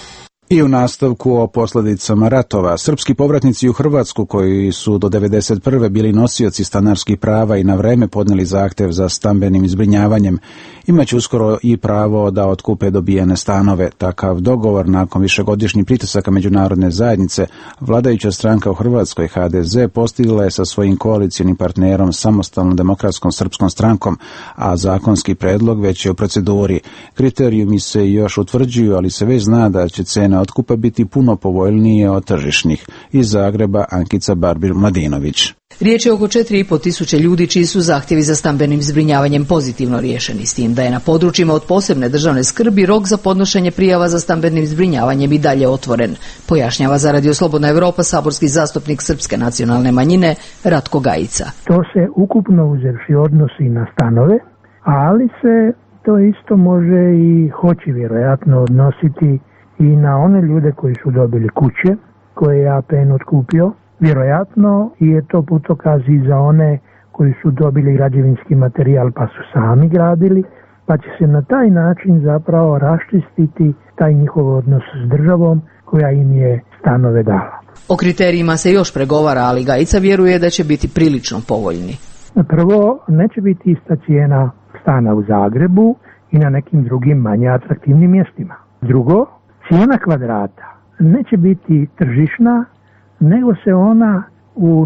I u nastavku o posljedicama ratova. Srpski povratnici u Hrvatsku koji su do devedeset prve bili nosioci stanarskih prava i na vreme podnijeli zahtjev za stambenim zbrinjavanjem, imaće uskoro i pravo da otkupe dobijene stanove. Takav dogovor nakon višegodišnjih pritisaka međunarodne zajednice, vladajuća stranka u Hrvatskoj H D Z postigla je sa svojim koalicijnim partnerom Samostalnom demokratskom srpskom strankom, a zakonski predlog već je u proceduri. Kriterijumi se još utvrđuju, ali se već zna da će cena otkupa biti puno povoljnije od tržišnih. Iz Zagreba Ankica Barbir-Mladinović. Riječ je oko četiri i po tisuće ljudi čiji su zahtjevi za stambenim zbrinjavanjem pozitivno riješeni, s tim da je na područjima od posebne državne skrbi rok za podnošenje prijava za stambenim zbrinjavanjem i dalje otvoren, pojašnjava za Radio Slobodna Evropa saborski zastupnik srpske nacionalne manjine Ratko Gajica. To se ukupno uzevši odnosi na stanove, ali se to isto može i hoće vjerojatno odnositi i na one ljude koji su dobili kuće koje je A P N otkupio. Vjerojatno je to putokaz i za one koji su dobili građevinski materijal pa su sami gradili, pa će se na taj način zapravo raščistiti taj njihov odnos s državom koja im je stanove dala. O kriterijima se još pregovara, ali Gajica vjeruje da će biti prilično povoljni. Prvo, neće biti ista cijena stana u Zagrebu i na nekim drugim manje atraktivnim mjestima. Drugo, cijena kvadrata neće biti tržišna, nego se ona u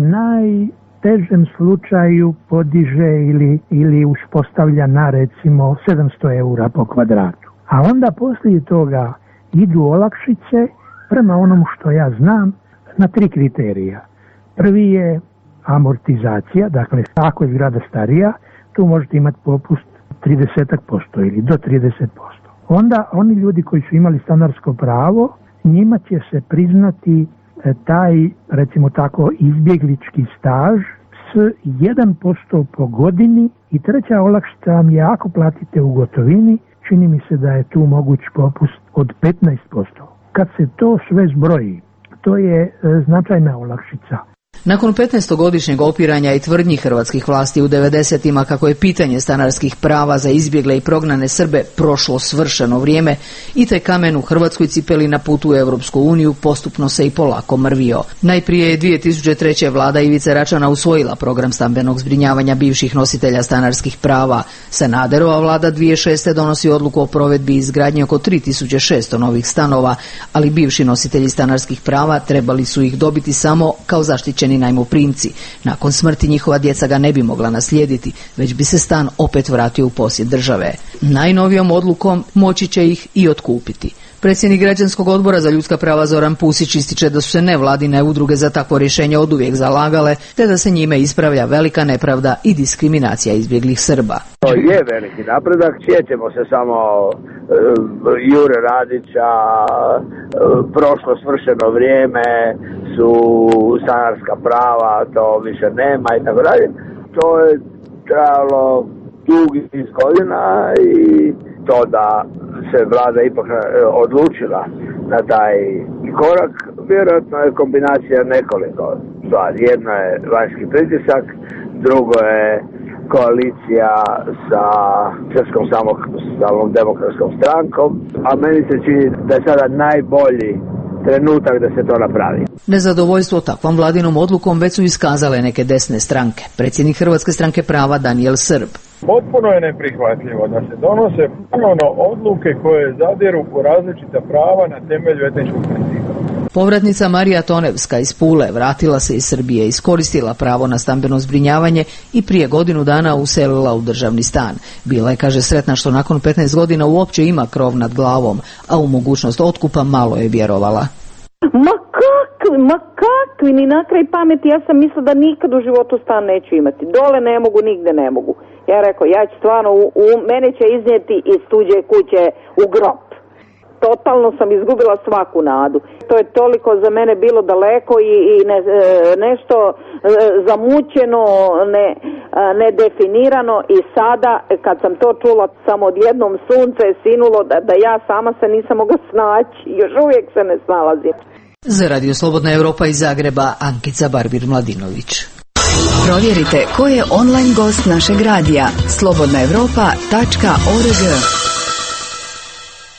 najtežem slučaju podiže ili, ili uspostavlja na recimo sedamsto eura po kvadratu. A onda poslije toga idu olakšice prema onomu što ja znam na tri kriterija. Prvi je amortizacija, dakle ako je zgrada starija, tu možete imati popust trideset posto ili do trideset posto. Onda oni ljudi koji su imali stanarsko pravo, njima će se priznati taj, recimo tako, izbjeglički staž s jedan posto po godini i treća olakšica vam je ako platite u gotovini, čini mi se da je tu moguć popust od petnaest posto. Kad se to sve zbroji, to je značajna olakšica. Nakon petnaestogodišnjeg opiranja i tvrdnji hrvatskih vlasti u devedesetima kako je pitanje stanarskih prava za izbjegle i prognane Srbe prošlo svršeno vrijeme, i taj kamen u hrvatskoj cipeli na putu u Europsku uniju postupno se i polako mrvio. Najprije je dvije tisuće treće vlada Ivice Račana usvojila program stambenog zbrinjavanja bivših nositelja stanarskih prava. Sanaderova vlada dvije tisuće šeste donosi odluku o provedbi izgradnje oko tri tisuće šesto novih stanova, ali bivši nositelji stanarskih prava trebali su ih dobiti samo kao zaštićeni najmoprimci. Nakon smrti njihova djeca ga ne bi mogla naslijediti, već bi se stan opet vratio u posjed države. Najnovijom odlukom moći će ih i otkupiti. Predsjednik Građanskog odbora za ljudska prava Zoran Pusić ističe da su se nevladine udruge za takvo rješenje oduvijek zalagale, te da se njime ispravlja velika nepravda i diskriminacija izbjeglih Srba. To je veliki napredak, sjećamo se samo uh, Jure Radića, uh, prošlo svršeno vrijeme, su stanarska prava, to više nema i tako dalje. To je trajalo dugi niz godina i to da se vlada ipak odlučila na taj korak, vjerojatno je kombinacija nekoliko stvari. Jedno je vanjski pritisak, drugo je koalicija sa Srpskom samostalnom demokratskom strankom, a meni se čini da je sada najbolji trenutak da se to napravi. Nezadovoljstvo takvom vladinom odlukom već su iskazale neke desne stranke. Predsjednik Hrvatske stranke prava Danijel Srb. Potpuno je neprihvatljivo da se donose ponovno odluke koje zadiru u različita prava na temelju etničkog principa. Povratnica Marija Tonevska iz Pule vratila se iz Srbije, iskoristila pravo na stambeno zbrinjavanje i prije godinu dana uselila u državni stan. Bila je, kaže, sretna što nakon petnaest godina uopće ima krov nad glavom, a u mogućnost otkupa malo je vjerovala. Ma kakvi, ma kakvi, ni na kraj pameti, ja sam mislila da nikad u životu stan neću imati. Dole ne mogu, nigde ne mogu. Ja rekao, ja ću stvarno, u, u mene će iznijeti iz tuđe kuće u grob. Totalno sam izgubila svaku nadu. To je toliko za mene bilo daleko i, i ne, nešto zamućeno, ne, nedefinirano, i sada kad sam to čula samo odjednom sunce je sinulo da, da ja sama se nisam mogla snaći. Još uvijek se ne snalazim. Za Radio Slobodna Evropa iz Zagreba, Ankica Barbir-Mladinović. Provjerite ko je online gost našeg radija slobodna evropa tačka org.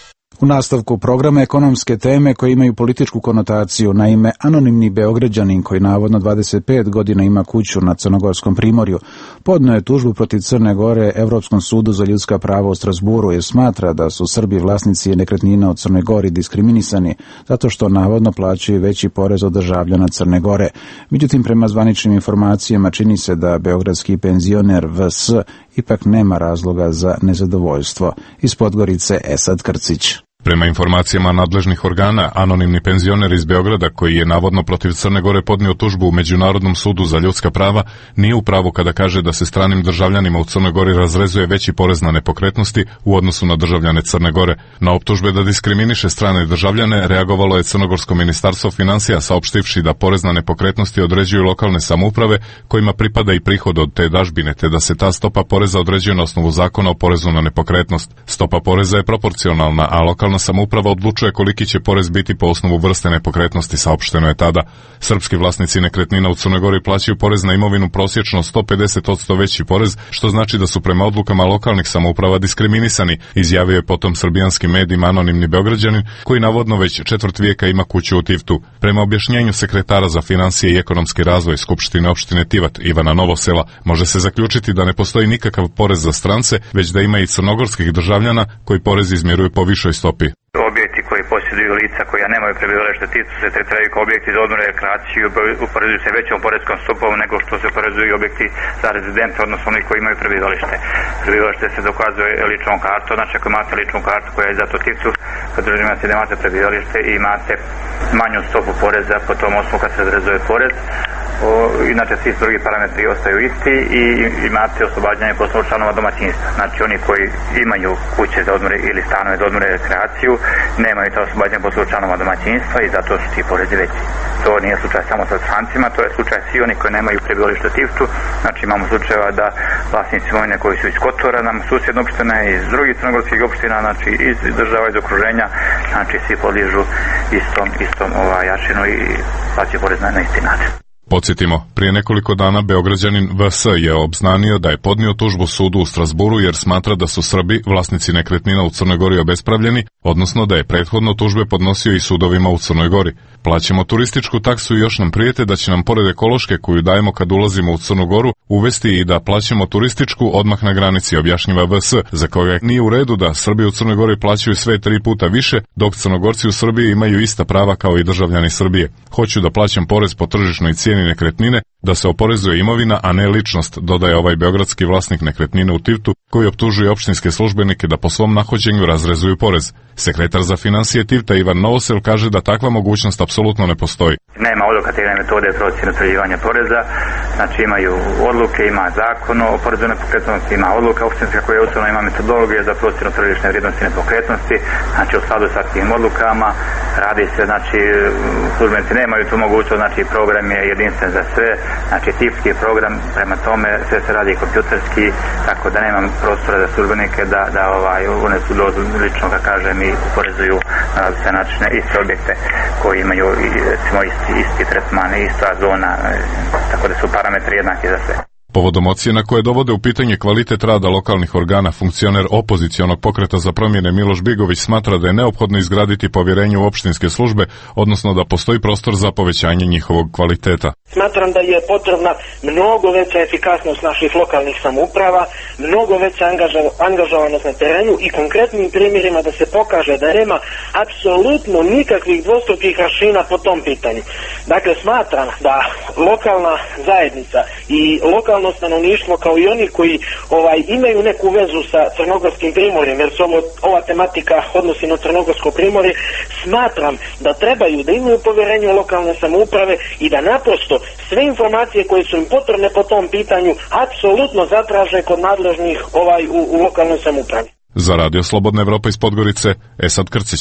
U nastavku programa ekonomske teme koje imaju političku konotaciju. Naime, anonimni Beograđanin koji navodno dvadeset pet godina ima kuću na Crnogorskom primorju podneo je tužbu protiv Crne Gore Evropskom sudu za ljudska prava u Strasburu jer smatra da su Srbi vlasnici nekretnina u Crnoj Gori diskriminisani zato što navodno plaćaju veći porez od državljana Crne Gore. Međutim, prema zvaničnim informacijama čini se da beogradski penzioner V S ipak nema razloga za nezadovoljstvo. Iz Podgorice Esad Krcić. Prema informacijama nadležnih organa, anonimni penzioner iz Beograda koji je navodno protiv Crne Gore podnio tužbu u Međunarodnom sudu za ljudska prava nije u pravu kada kaže da se stranim državljanima u Crnoj Gori razrezuje veći porez na nepokretnosti u odnosu na državljane Crne Gore. Na optužbe da diskriminiše strane državljane reagovalo je Crnogorsko ministarstvo financija saopštivši da porez na nepokretnosti određuju lokalne samouprave kojima pripada i prihod od te dažbine, te da se ta stopa poreza određuje na osnovu zakona o porezu na nepokretnost. Stopa poreza je proporcionalna, a lokalna samouprava odlučuje koliki će porez biti po osnovu vrste nepokretnosti, saopšteno je tada. Srpski vlasnici nekretnina u Crnoj Gori plaćaju porez na imovinu prosječno sto pedeset posto veći porez, što znači da su prema odlukama lokalnih samouprava diskriminisani, izjavio je potom srbijanskim medijima anonimni Beograđanin koji navodno već četvrt vijeka ima kuću u Tivtu. Prema objašnjenju sekretara za financije i ekonomski razvoj Skupštine opštine Tivat Ivana Novosela, može se zaključiti da ne postoji nikakav porez za strance, već da ima i crnogorskih državljana koji porez izmjeruju po višoj stopi. Objekti koji posjeduju lica koja nemaju prebivalište Tivtu se tretiraju kao objekti za odmor i rekreaciju i uporezuju se većom poreskom stopom nego što se uporezuju objekti za rezidente, odnosno oni koji imaju prebivalište. Prebivalište se dokazuje ličnom kartom, znači ako imate ličnu kartu koja je izdato Tivtu, podrazumijeva se da imate prebivalište i imate manju stopu poreza po tom osnovu kad se razrezuje porez. O, inače svi drugi parametri ostaju isti i imate oslobađanje po osnovu članova domaćinstva. Znači oni koji imaju kuće za odmore ili stanove za odmore i rekreaciju nemaju to oslobađanje po osnovu članova domaćinstva i zato su ti porezi veći. To nije slučaj samo sa strancima, to je slučaj svi oni koji nemaju prebivalište u Tivtu. Znači imamo slučajeva da vlasnici imovine koji su iz Kotora, nam susjedne opštine, iz drugih crnogorskih opština, znači iz država iz okruženja, znači svi podliježu istom, istom ovaj, jačinu i plaćaju porez na, na isti način. Podsjetimo, prije nekoliko dana Beograđanin V S je obznanio da je podnio tužbu sudu u Strasburu jer smatra da su Srbi, vlasnici nekretnina u Crnoj Gori, obespravljeni, odnosno da je prethodno tužbe podnosio i sudovima u Crnoj Gori. Plaćamo turističku taksu i još nam prijete da će nam pored ekološke koju dajemo kad ulazimo u Crnu Goru uvesti i da plaćamo turističku odmah na granici, objašnjiva V S, za koga nije u redu da Srbi u Crnoj Gori plaćaju sve tri puta više, dok Crnogorci u Srbiji imaju ista prava kao i državljani Srbije. Hoću da plaćam porez po tržišnoj cijeni nekretnine, da se oporezuje imovina, a ne ličnost, dodaje ovaj beogradski vlasnik nekretnine u Tivtu, koji optužuje opštinske službenike da po svom nahođenju razrezuju porez. Sekretar za financije Tivta Ivan Novosel kaže da takva mogućnost apsolutno ne postoji. Nema odokativne metode procjene utvrđivanja poreza, znači imaju odluke, ima zakon o porezu nepokretnosti, ima odluka opštinska koja je ustavna, ima metodologija za procjenu tržišne vrijednosti nepokretnosti, znači u skladu sa tim odlukama radi se, znači službenici nemaju tu mogućnost, znači program je jedinstven za sve, znači tipski program, prema tome sve se radi kompjuterski, tako da nemam prostora za službenike da, da ovaj, unesu dozu lično, da kažem, i uporezuju na različite načine iste objekte koji imaju recimo isti, isti tretman, ista zona, tako da su parametri jednaki za sve. Povodom ocjena koje dovode u pitanje kvalitet rada lokalnih organa, funkcioner opozicionog pokreta za promjene Miloš Bigović smatra da je neophodno izgraditi povjerenje u opštinske službe, odnosno da postoji prostor za povećanje njihovog kvaliteta. Smatram da je potrebna mnogo veća efikasnost naših lokalnih samouprava, mnogo veća angažovanost na terenu i konkretnim primjerima da se pokaže da nema apsolutno nikakvih dvostrukih aršina po tom pitanju. Dakle, smatram da lokalna zajednica i lokalno stanovništvo kao i oni koji ovaj imaju neku vezu sa crnogorskim primorjem, jer se ovo, ova tematika odnosi na crnogorsko primorje, smatram da trebaju da imaju povjerenje u lokalne samouprave i da naprosto sve informacije koje su im potrebne po tom pitanju apsolutno zatraže kod nadležnih ovaj u, u lokalnoj samoupravi. Za Radio Slobodna Evropa iz Podgorice, Esad Krcić.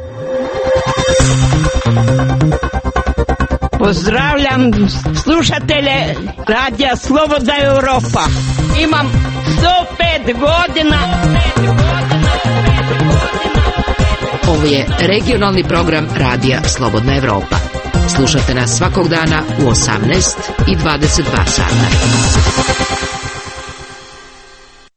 Pozdravljam slušatelje Radija Slobodna Evropa. Imam sto pet godina. Ovo je regionalni program Radija Slobodna Evropa. Slušate nas svakog dana u osamnaest i dvadeset dva sata.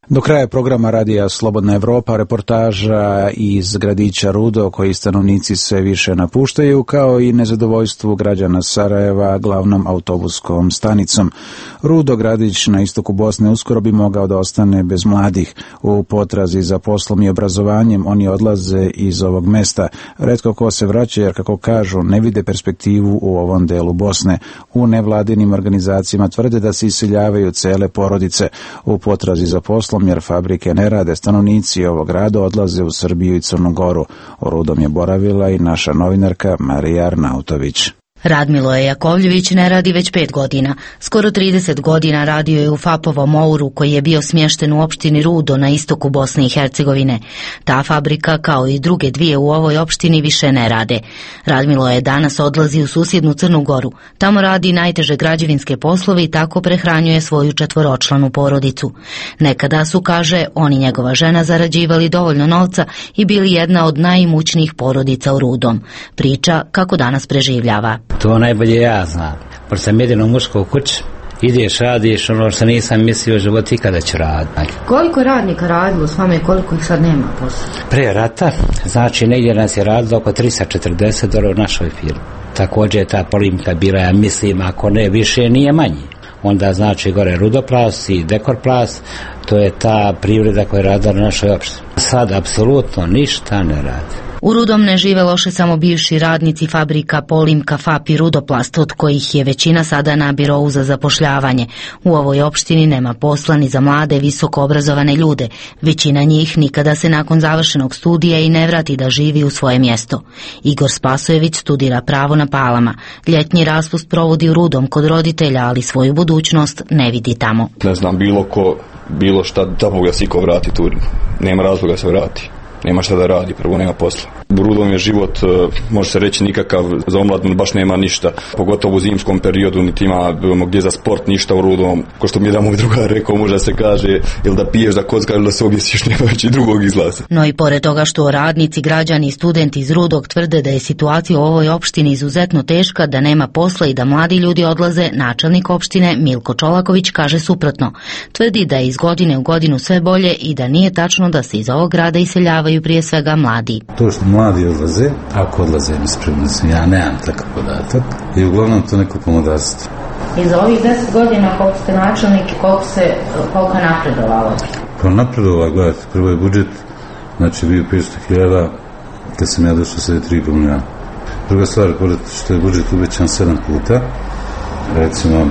Do kraja programa Radija Slobodna Evropa reportaža iz gradića Rudo koji stanovnici sve više napuštaju, kao i nezadovoljstvu građana Sarajeva glavnom autobuskom stanicom. Rudo, gradić na istoku Bosne, uskoro bi mogao da ostane bez mladih. U potrazi za poslom i obrazovanjem oni odlaze iz ovog mesta. Retko ko se vraća jer, kako kažu, ne vide perspektivu u ovom delu Bosne. U nevladinim organizacijama tvrde da se iseljavaju cele porodice. U potrazi za poslom jer fabrike ne rade, stanovnici ovog grada odlaze u Srbiju i Crnu Goru. O Rudom je boravila i naša novinarka Marija Arnautović. Radmiloje Jakovljević ne radi već pet godina. Skoro trideset godina radio je u Fapovom Mouru koji je bio smješten u opštini Rudo na istoku Bosne i Hercegovine. Ta fabrika, kao i druge dvije u ovoj opštini, više ne rade. Radmiloje danas odlazi u susjednu Crnu Goru. Tamo radi najteže građevinske poslove i tako prehranjuje svoju četvoročlanu porodicu. Nekada su, kaže, on i njegova žena zarađivali dovoljno novca i bili jedna od najimućnijih porodica u Rudom. Priča kako danas preživljava. To najbolje ja znam. Pošto sam jedino muško u kući, ideš, radiš ono što nisam mislio u životu ikada ću raditi. Koliko radnika radilo s vama i koliko ih sad nema posla? Pre rata, znači negdje nas je radilo oko tristo četrdeset dolara u našoj firmi. Također je ta polimka bila, ja mislim, ako ne više, nije manji. Onda znači gore Rudoplast i Dekorplast, to je ta privreda koja je radila na našoj opštini. Sad apsolutno ništa ne radi. U Rudom ne žive loše samo bivši radnici fabrika Polimka, Fap i Rudoplast, od kojih je većina sada na birovu za zapošljavanje. U ovoj opštini nema posla ni za mlade, visoko obrazovane ljude. Većina njih nikada se nakon završenog studija i ne vrati da živi u svoje mjesto. Igor Spasojević studira pravo na Palama. Ljetnji raspust provodi u Rudom kod roditelja, ali svoju budućnost ne vidi tamo. Ne znam, bilo ko, bilo šta, da mogu da se iko vrati tu. Nema razloga da se vrati. Nema šta da radi, prvo nema posla. U Rudom je život, može se reći, nikakav, za omladinu baš nema ništa, pogotovo u zimskom periodu, niti ima gdje za sport ništa u Rudom. Ko što mi je da moj drugar rekao, može se kaže, ili da piješ, da kockaš, ili da se objesiš, nema već i drugog izlaza. No i pored toga što radnici, građani i studenti iz Rudog tvrde da je situacija u ovoj opštini izuzetno teška, da nema posla i da mladi ljudi odlaze, načelnik opštine Milko Čolaković kaže suprotno. Tvrdi da je iz godine u godinu sve bolje i da nije tačno da se iz ovog grada iseljavaju prije svega mladi. To što mladi odlaze, ako odlaze ispravno sam, ja nemam takav podatak, i uglavnom to neko pomodarstvo. I za ovih deset godina koliko ste načelnik, koliko se, koliko je napredovalo? Pa napredovalo, gledajte, prvo je budžet, znači bio petsto hiljada, kad sam ja došao sad je tri i pol milijuna. Druga stvar, pored što je budžet uvećan sedam puta, recimo,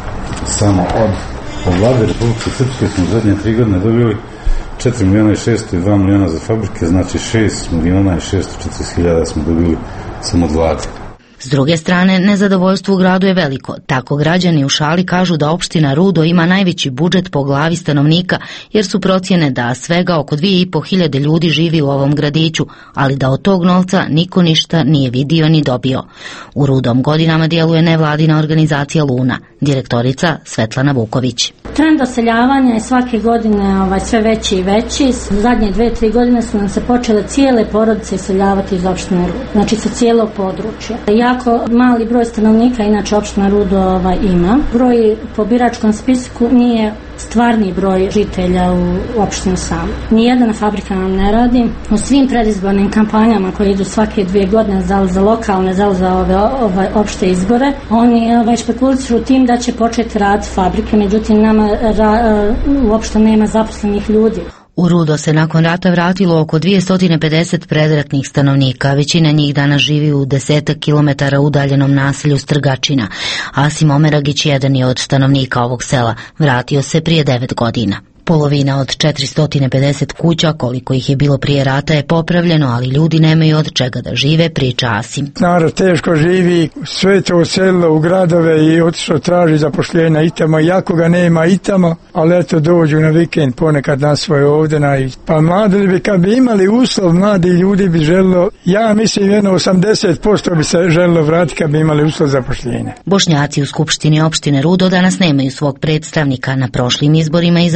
samo od, od vlade Republike Srpske smo zadnje tri godine dobili četiri milijuna i šesto i dva milijuna za fabrike, znači šest milijuna i šesto četrdeset hiljada smo dobili samo od vlade. S druge strane, nezadovoljstvo u gradu je veliko. Tako građani u šali kažu da opština Rudo ima najveći budžet po glavi stanovnika, jer su procjene da svega oko dvije i po hiljade ljudi živi u ovom gradiću, ali da od tog novca niko ništa nije vidio ni dobio. U Rudom godinama djeluje nevladina organizacija Luna, direktorica Svetlana Vuković. Trend doseljavanja je svake godine ovaj, sve veći i veći. Zadnje dve, tri godine su nam se počele cijele porodice iseljavati iz opštine Rudo, znači sa cijelog područja. Jako mali broj stanovnika, inače opština Rudo ovaj, ima. Broj po biračkom spisku nije stvarni broj žitelja u opštini samu. Nijedna fabrika nam ne radi. U svim predizbornim kampanjama koje idu svake dvije godine za, za lokalne, za, za ove, ove opšte izbore, oni ovaj, špekulišu tim da će početi rad fabrike, međutim nama ra, uopšte nema zaposlenih ljudi. U Rudo se nakon rata vratilo oko dvjesto pedeset predratnih stanovnika, većina njih danas živi u desetak kilometara udaljenom naselju Strgačina. Asim Omeragić, jedan je od stanovnika ovog sela, vratio se prije devet godina. Polovina od četiristo pedeset kuća, koliko ih je bilo prije rata, je popravljeno, ali ljudi nemaju od čega da žive, priča Asim. Narod teško živi, sve to oselilo u gradove i otišlo traži zapošljenja i tamo, jako ga nema i tamo, ali eto dođu na vikend ponekad na svoje ovdje. Na, pa mladi bi, kad bi imali uslov, mladi ljudi bi želilo, ja mislim jedno osamdeset posto bi se želilo vratiti kad bi imali uslov zapošljenja. Bošnjaci u Skupštini opštine Rudo danas nemaju svog predstavnika. Na prošlim izborima izašlo je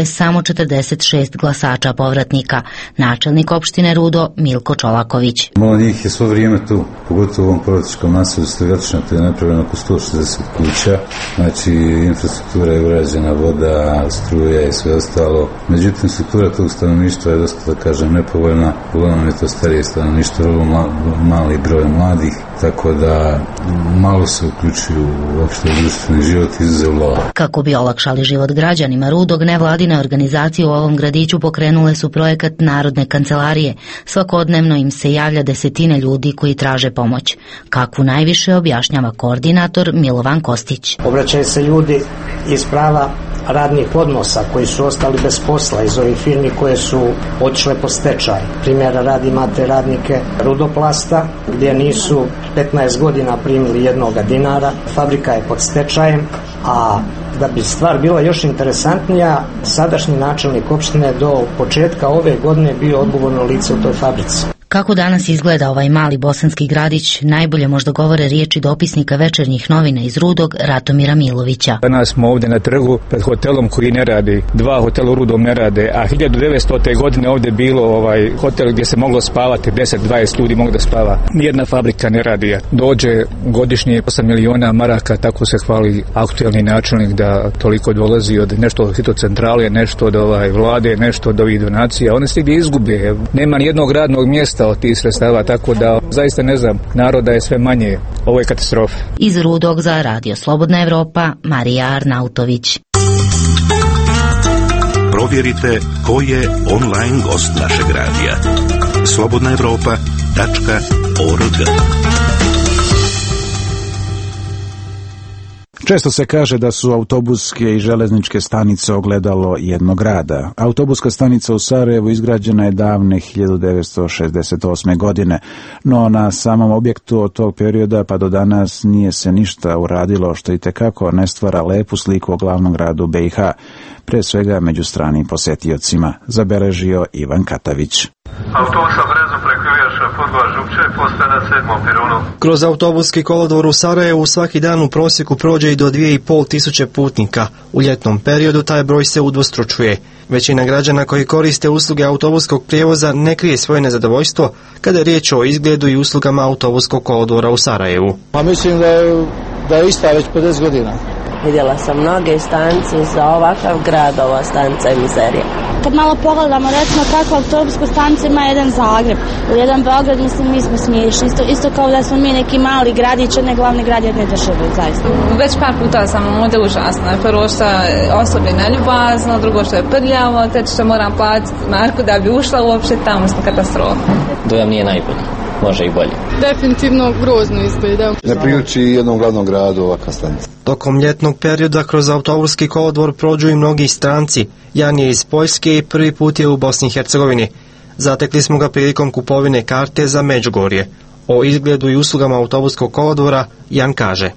samo četrdeset šest glasača povratnika. Načelnik opštine Rudo Milko Čolaković. Malo njih je svo vrijeme tu, pogotovo u ovom povratničkom naselju Stojatična, to je napravljeno oko sto šezdeset kuća, znači infrastruktura je urađena, voda, struja i sve ostalo. Međutim, struktura tog stanovništva je dosta, da kažem, nepovoljna, uglavnom je to starije stanovništvo, vrlo mali broj mladih, tako da malo se uključuju u opšte društveni život izuzev lova. Kako bi olakšali život građanima Rudog, nevladine organizacije u ovom gradiću pokrenule su projekat Narodne kancelarije. Svakodnevno im se javlja desetine ljudi koji traže pomoć. Kakvu najviše objašnjava koordinator Milovan Kostić. Obraćaju se ljudi iz prava radnih odnosa koji su ostali bez posla iz ovih firmi koje su otišle po stečaj. Primjera radi imate radnike Rudoplasta gdje nisu petnaest godina primili jednoga dinara. Fabrika je pod stečajem, a da bi stvar bila još interesantnija, sadašnji načelnik opštine do početka ove godine bio odgovorno lice u toj fabrici. Kako danas izgleda ovaj mali bosanski gradić, najbolje možda govore riječi dopisnika Večernjih novina iz Rudog, Ratomira Milovića. Danas smo ovdje na trgu pred hotelom koji ne radi, dva hotela u Rudom ne rade, a hiljadu devetstote. godine ovdje bilo ovaj hotel gdje se moglo spavati, deset dvadeset ljudi moglo da spava. Nijedna fabrika ne radi. Dođe godišnje osam miliona maraka, tako se hvali aktuelni načelnik da toliko dolazi od nešto od hitocentrale, nešto od ovaj vlade, nešto od ovih donacija. One se gdje izgube. Nema nijednog radnog mjesta od tih sredstava, tako da zaista ne znam, naroda je sve manje. Ovo je katastrofa. Iz Rudog za Radio Slobodna Evropa, Marija Arnautović. Provjerite ko je online gost našeg radija. slobodna evropa tačka org. Često se kaže da su autobuske i železničke stanice ogledalo jednog grada. Autobuska stanica u Sarajevu izgrađena je davne hiljadu devetsto šezdeset osme. godine, no na samom objektu od tog perioda pa do danas nije se ništa uradilo što itekako ne stvara lepu sliku o glavnom gradu B i H, pre svega među stranim posetiocima, zabeležio Ivan Katavić. Autobusa brzo preko Ivijaša Podgova Župče postaje na sedmom peronu. Kroz autobuski kolodvor u Sarajevu svaki dan u prosjeku prođe i do dvije i pol tisuće putnika. U ljetnom periodu taj broj se udvostručuje. Većina građana koji koriste usluge autobuskog prijevoza ne krije svoje nezadovoljstvo kada je riječ o izgledu i uslugama autobuskog kolodvora u Sarajevu. Pa mislim da je, da je ista već pedeset godina. Vidjela sam mnoge stanice, za ovakav grad ova stanica je mizerija. Kad malo pogledamo, recimo kakvu autobusku stanicu ima jedan Zagreb ili jedan Beograd, mislim mi smo smiješni. Isto, isto kao da smo mi neki mali gradić, ne glavni grad jedne države, zaista. Već par puta sam ovdje užasno. Prvo što je osoblje neljubazno, drugo što je prljavo, treće što moram platiti marku da bi ušla uopće, tamo smo katastrofa. Dojam nije najbolji. Može i bolje. Definitivno grozno izgleda. Ne priliči jednom glavnom gradu ovakva stanica. Tokom ljetnog perioda kroz autobuski kolodvor prođu i mnogi stranci. Jan je iz Poljske i prvi put je u Bosni i Hercegovini. Zatekli smo ga prilikom kupovine karte za Međugorje. O izgledu i uslugama autobuskog kolodvora Jan kaže: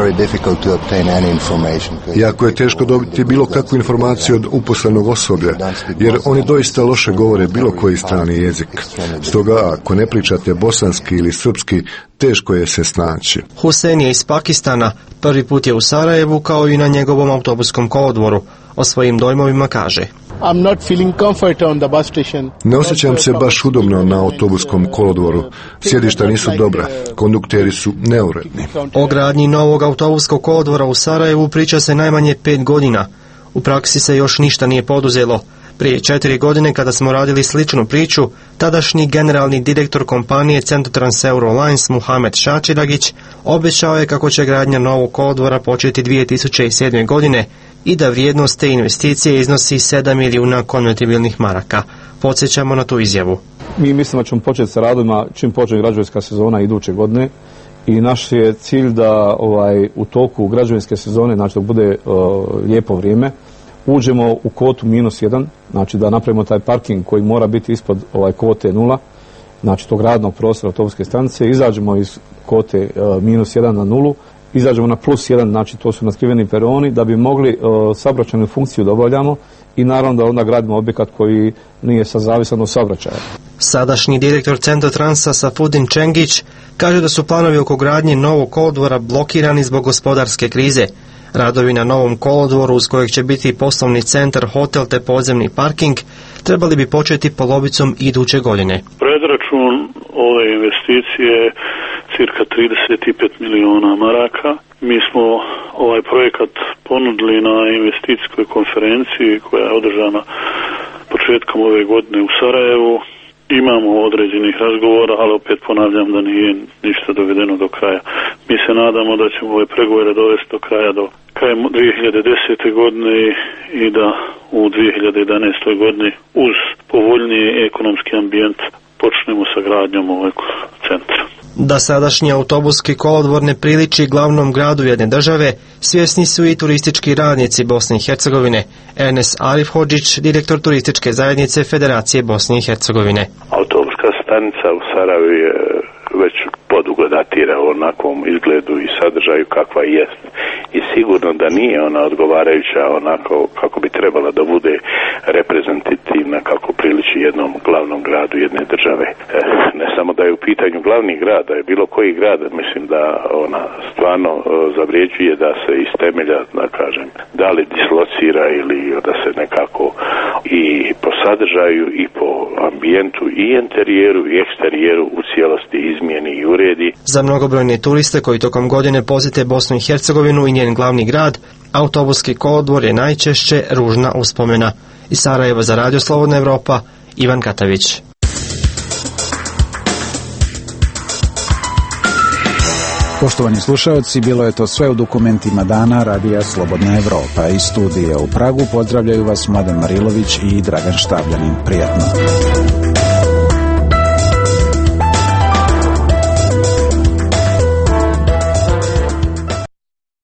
Jako je teško dobiti bilo kakvu informaciju od uposlenog osoblja, jer oni doista loše govore bilo koji strani jezik. Stoga, ako ne pričate bosanski ili srpski, teško je se snaći. Husein je iz Pakistana, prvi put je u Sarajevu kao i na njegovom autobuskom kolodvoru. O svojim dojmovima kaže: I'm not feeling comfort on the bus station. Ne osjećam se baš udobno na autobuskom kolodvoru. Sjedišta nisu dobra, kondukteri su neuredni. O gradnji novog autobuskog kolodvora u Sarajevu priča se najmanje pet godina. U praksi se još ništa nije poduzelo. Prije četiri godine kada smo radili sličnu priču, tadašnji generalni direktor kompanije Centrotrans Eurolines Muhamed Šačiragić obećao je kako će gradnja novog kolodvora početi dvije tisuće sedme. godine i da vrijednost te investicije iznosi sedam milijuna konvertibilnih maraka. Podsjećamo na tu izjavu. Mi mislimo da ćemo početi sa radovima čim počne građevinska sezona iduće godine i naš je cilj da ovaj u toku građevinske sezone, znači dok bude uh, lijepo vrijeme, uđemo u kvotu minus jedan, znači da napravimo taj parking koji mora biti ispod ovaj kvote nula, znači tog radnog prostora autobuske stanice, izađemo iz kvote uh, minus jedan na nulu, izađemo na plus jedan, znači to su naskriveni peroni, da bi mogli uh, saobraćajnu funkciju da obavljamo i naravno da onda gradimo objekat koji nije sa zavisan od saobraćaja. Sadašnji direktor Centrotransa Safudin Čengić kaže da su planovi oko gradnje novog kolodvora blokirani zbog gospodarske krize. Radovi na novom kolodvoru uz kojeg će biti poslovni centar, hotel te podzemni parking trebali bi početi polovicom iduće godine. Predračun ove investicije je cirka trideset pet miliona maraka. Mi smo ovaj projekat ponudili na investicijskoj konferenciji koja je održana početkom ove godine u Sarajevu. Imamo određenih razgovora, ali opet ponavljam da nije ništa dovedeno do kraja. Mi se nadamo da ćemo ove pregovore dovesti do kraja do kraja dvije hiljade desete godine i da u dvije hiljade jedanaestoj godini uz povoljniji ekonomski ambijent počnemo sa gradnjom ovog centra. Da sadašnji autobuski kolodvor ne priliči glavnom gradu jedne države, svjesni su i turistički radnici Bosne i Hercegovine. Enes Arifhodžić, direktor turističke zajednice Federacije Bosne i Hercegovine. Autobuska stanica u Sarajevu je već podugo datira u onakvom izgledu i sadržaju kakva jest. I sigurno da nije ona odgovarajuća onako kako bi trebala da bude reprezentativna, kako priliči jednom glavnom gradu jedne države. E, ne samo da je u pitanju glavni grad, da je bilo koji grad, mislim da ona stvarno e, zavrijeđuje da se iz temelja, da kažem, da li dislocira ili da se nekako i po sadržaju i po ambijentu i interijeru i eksterijeru u cijelosti izmijeni i uredi. Za mnogobrojne turiste koji tokom godine posjete Bosnu i Hercegovinu i njen glavni grad, autobuski kolodvor je najčešće ružna uspomena. Iz Sarajeva za Radio Slobodna Evropa, Ivan Katavić. Poštovani slušaoci, bilo je to sve u dokumentima dana Radija Slobodna Evropa. Iz studija u Pragu pozdravljaju vas Mladen Marilović i Dragan Štavljanin. Prijatno.